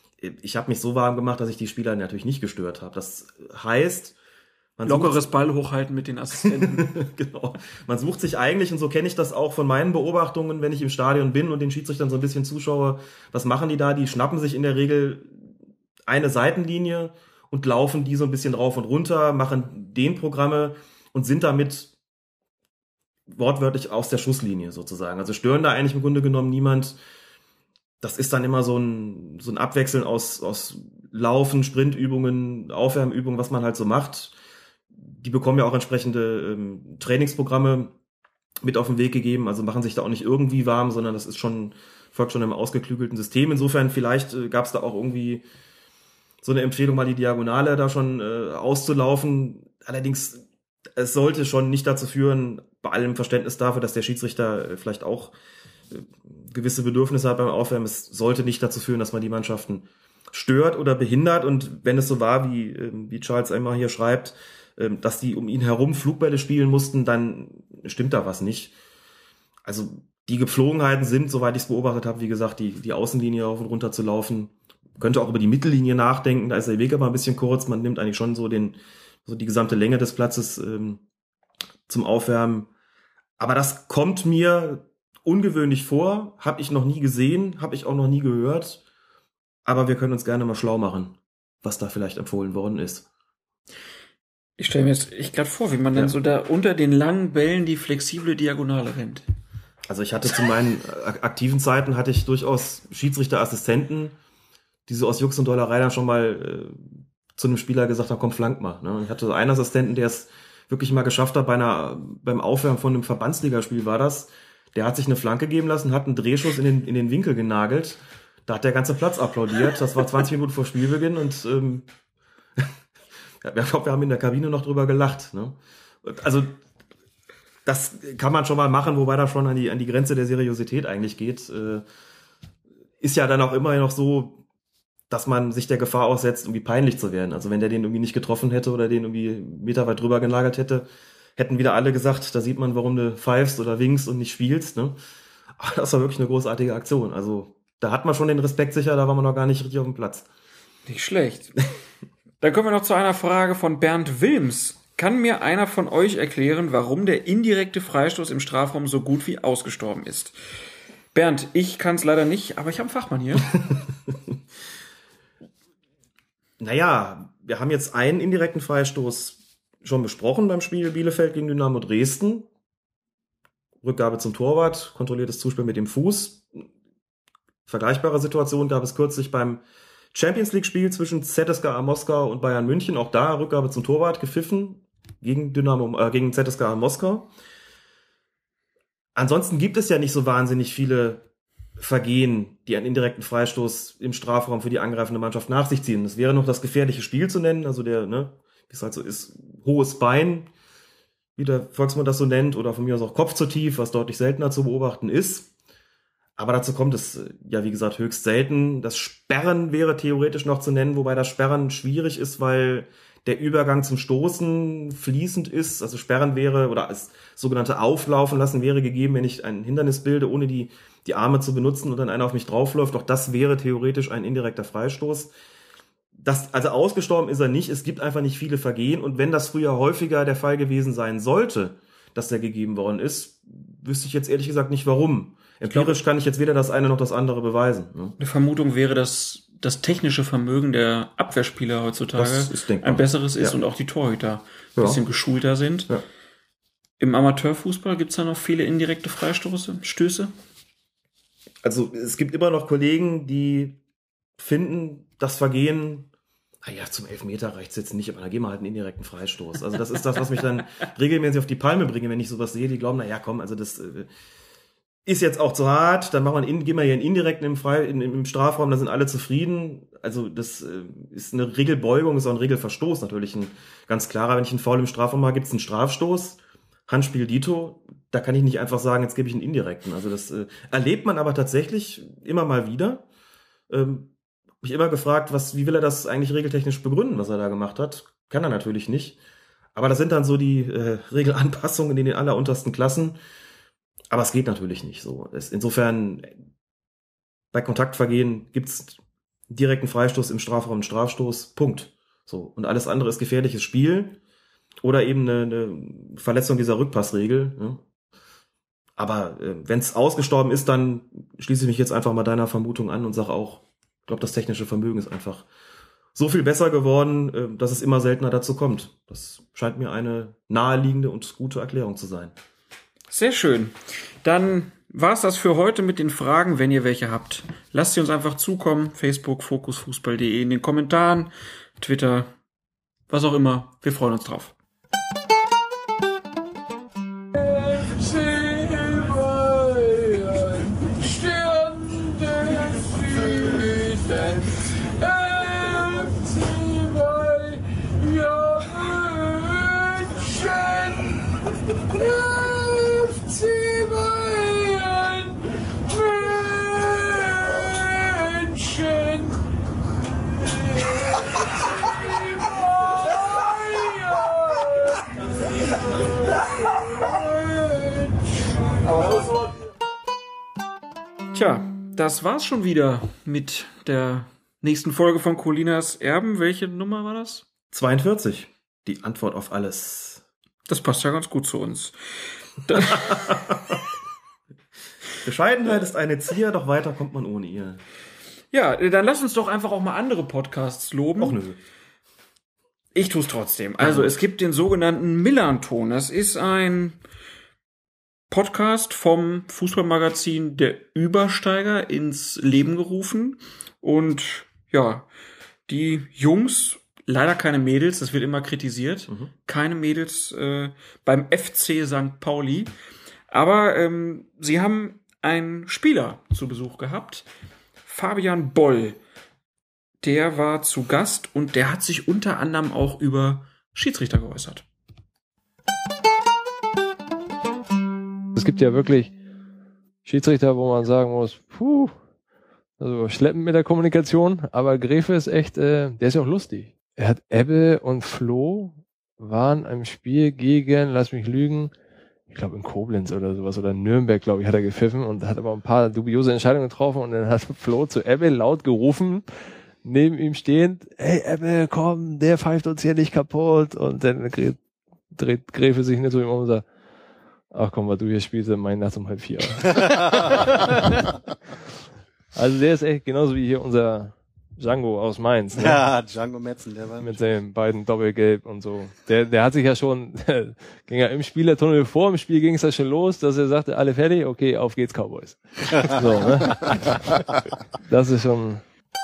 Ich habe mich so warm gemacht, dass ich die Spieler natürlich nicht gestört habe. Das heißt, man lockeres Ball hochhalten mit den Assistenten. Genau. Man sucht sich eigentlich, und so kenne ich das auch von meinen Beobachtungen, wenn ich im Stadion bin und den Schiedsrichtern so ein bisschen zuschaue, was machen die da? Die schnappen sich in der Regel eine Seitenlinie und laufen die so ein bisschen rauf und runter, machen den Programme und sind damit wortwörtlich aus der Schusslinie sozusagen. Also stören da eigentlich im Grunde genommen niemand. Das ist dann immer so ein, so ein Abwechseln aus, aus Laufen, Sprintübungen, Aufwärmübungen, was man halt so macht. Die bekommen ja auch entsprechende ähm, Trainingsprogramme mit auf den Weg gegeben, also machen sich da auch nicht irgendwie warm, sondern das ist schon, folgt schon einem ausgeklügelten System. Insofern vielleicht äh, gab es da auch irgendwie so eine Empfehlung, mal die Diagonale da schon äh, auszulaufen. Allerdings, es sollte schon nicht dazu führen, bei allem Verständnis dafür, dass der Schiedsrichter äh, vielleicht auch äh, gewisse Bedürfnisse hat beim Aufwärmen, es sollte nicht dazu führen, dass man die Mannschaften stört oder behindert. Und wenn es so war, wie, äh, wie Charles einmal hier schreibt, dass die um ihn herum Flugbälle spielen mussten, dann stimmt da was nicht. Also die Gepflogenheiten sind, soweit ich es beobachtet habe, wie gesagt, die, die Außenlinie rauf und runter zu laufen. Man könnte auch über die Mittellinie nachdenken, da ist der Weg aber ein bisschen kurz. Man nimmt eigentlich schon so den, so die gesamte Länge des Platzes ähm, zum Aufwärmen. Aber das kommt mir ungewöhnlich vor, habe ich noch nie gesehen, habe ich auch noch nie gehört. Aber wir können uns gerne mal schlau machen, was da vielleicht empfohlen worden ist. Ich stelle mir jetzt echt gerade vor, wie man ja. dann so da unter den langen Bällen die flexible Diagonale rennt. Also ich hatte zu meinen aktiven Zeiten hatte ich durchaus Schiedsrichterassistenten, die so aus Jux und Dollerei dann schon mal äh, zu einem Spieler gesagt haben, komm, flank mal. Ne? Ich hatte so einen Assistenten, der es wirklich mal geschafft hat, bei einer, beim Aufwärmen von einem Verbandsligaspiel war das, der hat sich eine Flanke geben lassen, hat einen Drehschuss in den, in den Winkel genagelt, da hat der ganze Platz applaudiert, das war zwanzig Minuten vor Spielbeginn und ähm, ich glaube, wir haben in der Kabine noch drüber gelacht. Ne? Also das kann man schon mal machen, wobei das schon an die, an die Grenze der Seriosität eigentlich geht. Äh, ist ja dann auch immer noch so, dass man sich der Gefahr aussetzt, irgendwie peinlich zu werden. Also wenn der den irgendwie nicht getroffen hätte oder den irgendwie meterweit drüber genagelt hätte, hätten wieder alle gesagt, da sieht man, warum du pfeifst oder winkst und nicht spielst. Ne? Aber das war wirklich eine großartige Aktion. Also da hat man schon den Respekt sicher, da war man noch gar nicht richtig auf dem Platz. Nicht schlecht. Dann kommen wir noch zu einer Frage von Bernd Wilms. Kann mir einer von euch erklären, warum der indirekte Freistoß im Strafraum so gut wie ausgestorben ist? Bernd, ich kann es leider nicht, aber ich habe einen Fachmann hier. Naja, wir haben jetzt einen indirekten Freistoß schon besprochen beim Spiel Bielefeld gegen Dynamo Dresden. Rückgabe zum Torwart, kontrolliertes Zuspiel mit dem Fuß. Vergleichbare Situation gab es kürzlich beim Champions League-Spiel zwischen Z S K A Moskau und Bayern München. Auch da Rückgabe zum Torwart gepfiffen gegen Dynamo, äh, gegen Z S K A Moskau. Ansonsten gibt es ja nicht so wahnsinnig viele Vergehen, die einen indirekten Freistoß im Strafraum für die angreifende Mannschaft nach sich ziehen. Das wäre noch das gefährliche Spiel zu nennen, also der, ne, wie es halt so ist, hohes Bein, wie der Volksmund das so nennt, oder von mir aus auch Kopf zu tief, was deutlich seltener zu beobachten ist. Aber dazu kommt es, ja, wie gesagt, höchst selten. Das Sperren wäre theoretisch noch zu nennen, wobei das Sperren schwierig ist, weil der Übergang zum Stoßen fließend ist, also sperren wäre oder als sogenannte Auflaufen lassen wäre gegeben, wenn ich ein Hindernis bilde, ohne die, die Arme zu benutzen und dann einer auf mich draufläuft. Auch das wäre theoretisch ein indirekter Freistoß. Das, also ausgestorben ist er nicht. Es gibt einfach nicht viele Vergehen. Und wenn das früher häufiger der Fall gewesen sein sollte, dass der gegeben worden ist, wüsste ich jetzt ehrlich gesagt nicht warum. Empirisch kann ich jetzt weder das eine noch das andere beweisen. Ne? Eine Vermutung wäre, dass das technische Vermögen der Abwehrspieler heutzutage ein besseres ist, ja, und auch die Torhüter ein bisschen ja. geschulter sind. Ja. Im Amateurfußball gibt es da noch viele indirekte Freistöße, Stöße? Also es gibt immer noch Kollegen, die finden, das Vergehen, naja, zum Elfmeter reicht es jetzt nicht, aber dann gehen wir halt einen indirekten Freistoß. Also das ist das, was mich dann regelmäßig auf die Palme bringe, wenn ich sowas sehe. Die glauben, naja, komm, also das äh, ist jetzt auch zu hart, dann machen wir einen, gehen wir hier einen indirekten im, Frei, in, im Strafraum, dann sind alle zufrieden. Also das äh, ist eine Regelbeugung, ist auch ein Regelverstoß natürlich ein ganz klarer. Wenn ich einen Foul im Strafraum mache, gibt es einen Strafstoß, Handspiel dito. Da kann ich nicht einfach sagen, jetzt gebe ich einen indirekten. Also das äh, erlebt man aber tatsächlich immer mal wieder. Ähm, hab mich immer gefragt, was, wie will er das eigentlich regeltechnisch begründen, was er da gemacht hat? Kann er natürlich nicht. Aber das sind dann so die äh, Regelanpassungen in den alleruntersten Klassen. Aber es geht natürlich nicht so. Es, insofern, bei Kontaktvergehen gibt's direkten Freistoß im Strafraum, einen Strafstoß, Punkt. So. Und alles andere ist gefährliches Spiel oder eben eine, eine Verletzung dieser Rückpassregel. Ne? Aber äh, wenn es ausgestorben ist, dann schließe ich mich jetzt einfach mal deiner Vermutung an und sage auch, ich glaube, das technische Vermögen ist einfach so viel besser geworden, äh, dass es immer seltener dazu kommt. Das scheint mir eine naheliegende und gute Erklärung zu sein. Sehr schön. Dann war's das für heute mit den Fragen. Wenn ihr welche habt, lasst sie uns einfach zukommen. Facebook, fokusfußball punkt de, in den Kommentaren, Twitter, was auch immer. Wir freuen uns drauf. Tja, das war's schon wieder mit der nächsten Folge von Colinas Erben. Welche Nummer war das? zweiundvierzig. Die Antwort auf alles. Das passt ja ganz gut zu uns. Bescheidenheit ist eine Zier, doch weiter kommt man ohne ihr. Ja, dann lass uns doch einfach auch mal andere Podcasts loben. Och nö. Ich tue es trotzdem. Also es gibt den sogenannten Millern-Ton. Das ist ein Podcast vom Fußballmagazin Der Übersteiger ins Leben gerufen. Und ja, die Jungs, leider keine Mädels, das wird immer kritisiert, mhm. keine Mädels äh, beim F C Sankt Pauli. Aber ähm, sie haben einen Spieler zu Besuch gehabt, Fabian Boll. Der war zu Gast und der hat sich unter anderem auch über Schiedsrichter geäußert. Es gibt ja wirklich Schiedsrichter, wo man sagen muss, puh, also schleppend mit der Kommunikation, aber Gräfe ist echt, äh, der ist ja auch lustig. Er hat Ebbe und Flo waren im Spiel gegen, lass mich lügen, ich glaube in Koblenz oder sowas oder Nürnberg, glaube ich, hat er gepfiffen und hat aber ein paar dubiose Entscheidungen getroffen und dann hat Flo zu Ebbe laut gerufen, neben ihm stehend, hey Ebbe, komm, der pfeift uns hier nicht kaputt und dann dreht Gräfe sich nicht so um und sagt, ach komm, weil du hier spielst, mein Nacht um halb vier. Also der ist echt genauso wie hier unser Django aus Mainz. Ne? Ja, Django Metzen, der war mit seinen beiden Doppelgelb und so. Der, der hat sich ja schon, ging ja im Spielertunnel vor, im Spiel ging es ja schon los, dass er sagte, alle fertig, okay, auf geht's Cowboys. So, ne? Das ist schon...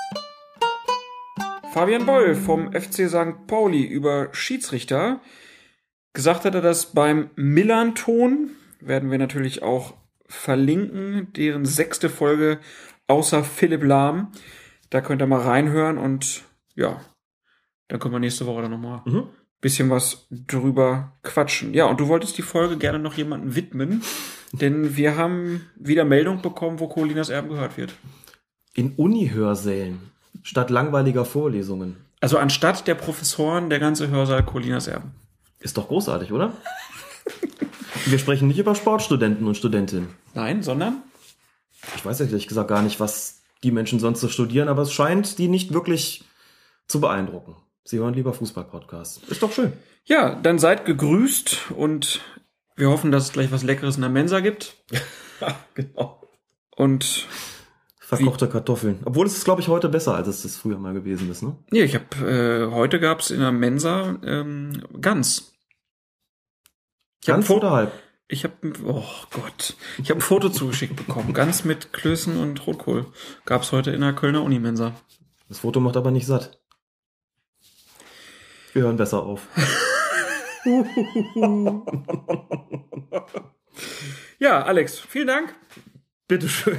Fabian Boll vom F C Sankt Pauli über Schiedsrichter. Gesagt hat er das beim Millern-Ton. Werden wir natürlich auch verlinken. Deren sechste Folge außer Philipp Lahm. Da könnt ihr mal reinhören und ja, dann können wir nächste Woche dann nochmal ein mhm. bisschen was drüber quatschen. Ja, und du wolltest die Folge gerne noch jemandem widmen, denn wir haben wieder Meldung bekommen, wo Colinas Erben gehört wird. In Uni-Hörsälen statt langweiliger Vorlesungen. Also anstatt der Professoren der ganze Hörsaal Colinas Erben. Ist doch großartig, oder? Wir sprechen nicht über Sportstudenten und Studentinnen. Nein, sondern? Ich weiß ehrlich gesagt gar nicht, was die Menschen sonst so studieren, aber es scheint die nicht wirklich zu beeindrucken. Sie hören lieber Fußball-Podcasts. Ist doch schön. Ja, dann seid gegrüßt und wir hoffen, dass es gleich was Leckeres in der Mensa gibt. Genau. Und verkochte Kartoffeln. Obwohl es ist, glaube ich, heute besser, als es das früher mal gewesen ist, ne? Ja, ich habe äh, heute gab's in der Mensa ähm, Gans. Ich Ganz hab oder halb? Ich habe, oh Gott, ich habe ein Foto zugeschickt bekommen. Gans mit Klößen und Rotkohl. Gab's heute in der Kölner Unimensa. Das Foto macht aber nicht satt. Wir hören besser auf. Ja, Alex, vielen Dank. Bitteschön.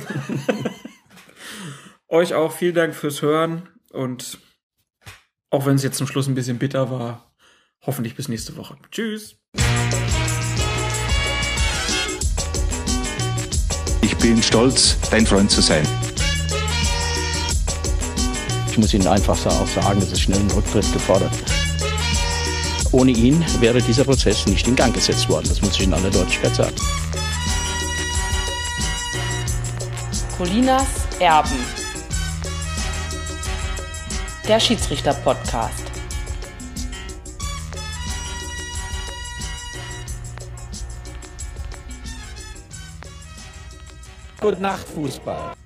Euch auch vielen Dank fürs Hören und auch wenn es jetzt zum Schluss ein bisschen bitter war, hoffentlich bis nächste Woche. Tschüss. Ich bin stolz, dein Freund zu sein. Ich muss Ihnen einfach auch sagen, dass es schnell einen Rücktritt gefordert. Ohne ihn wäre dieser Prozess nicht in Gang gesetzt worden. Das muss ich in aller Deutlichkeit sagen. Colinas Erben. Der Schiedsrichter-Podcast. Gute Nacht, Fußball.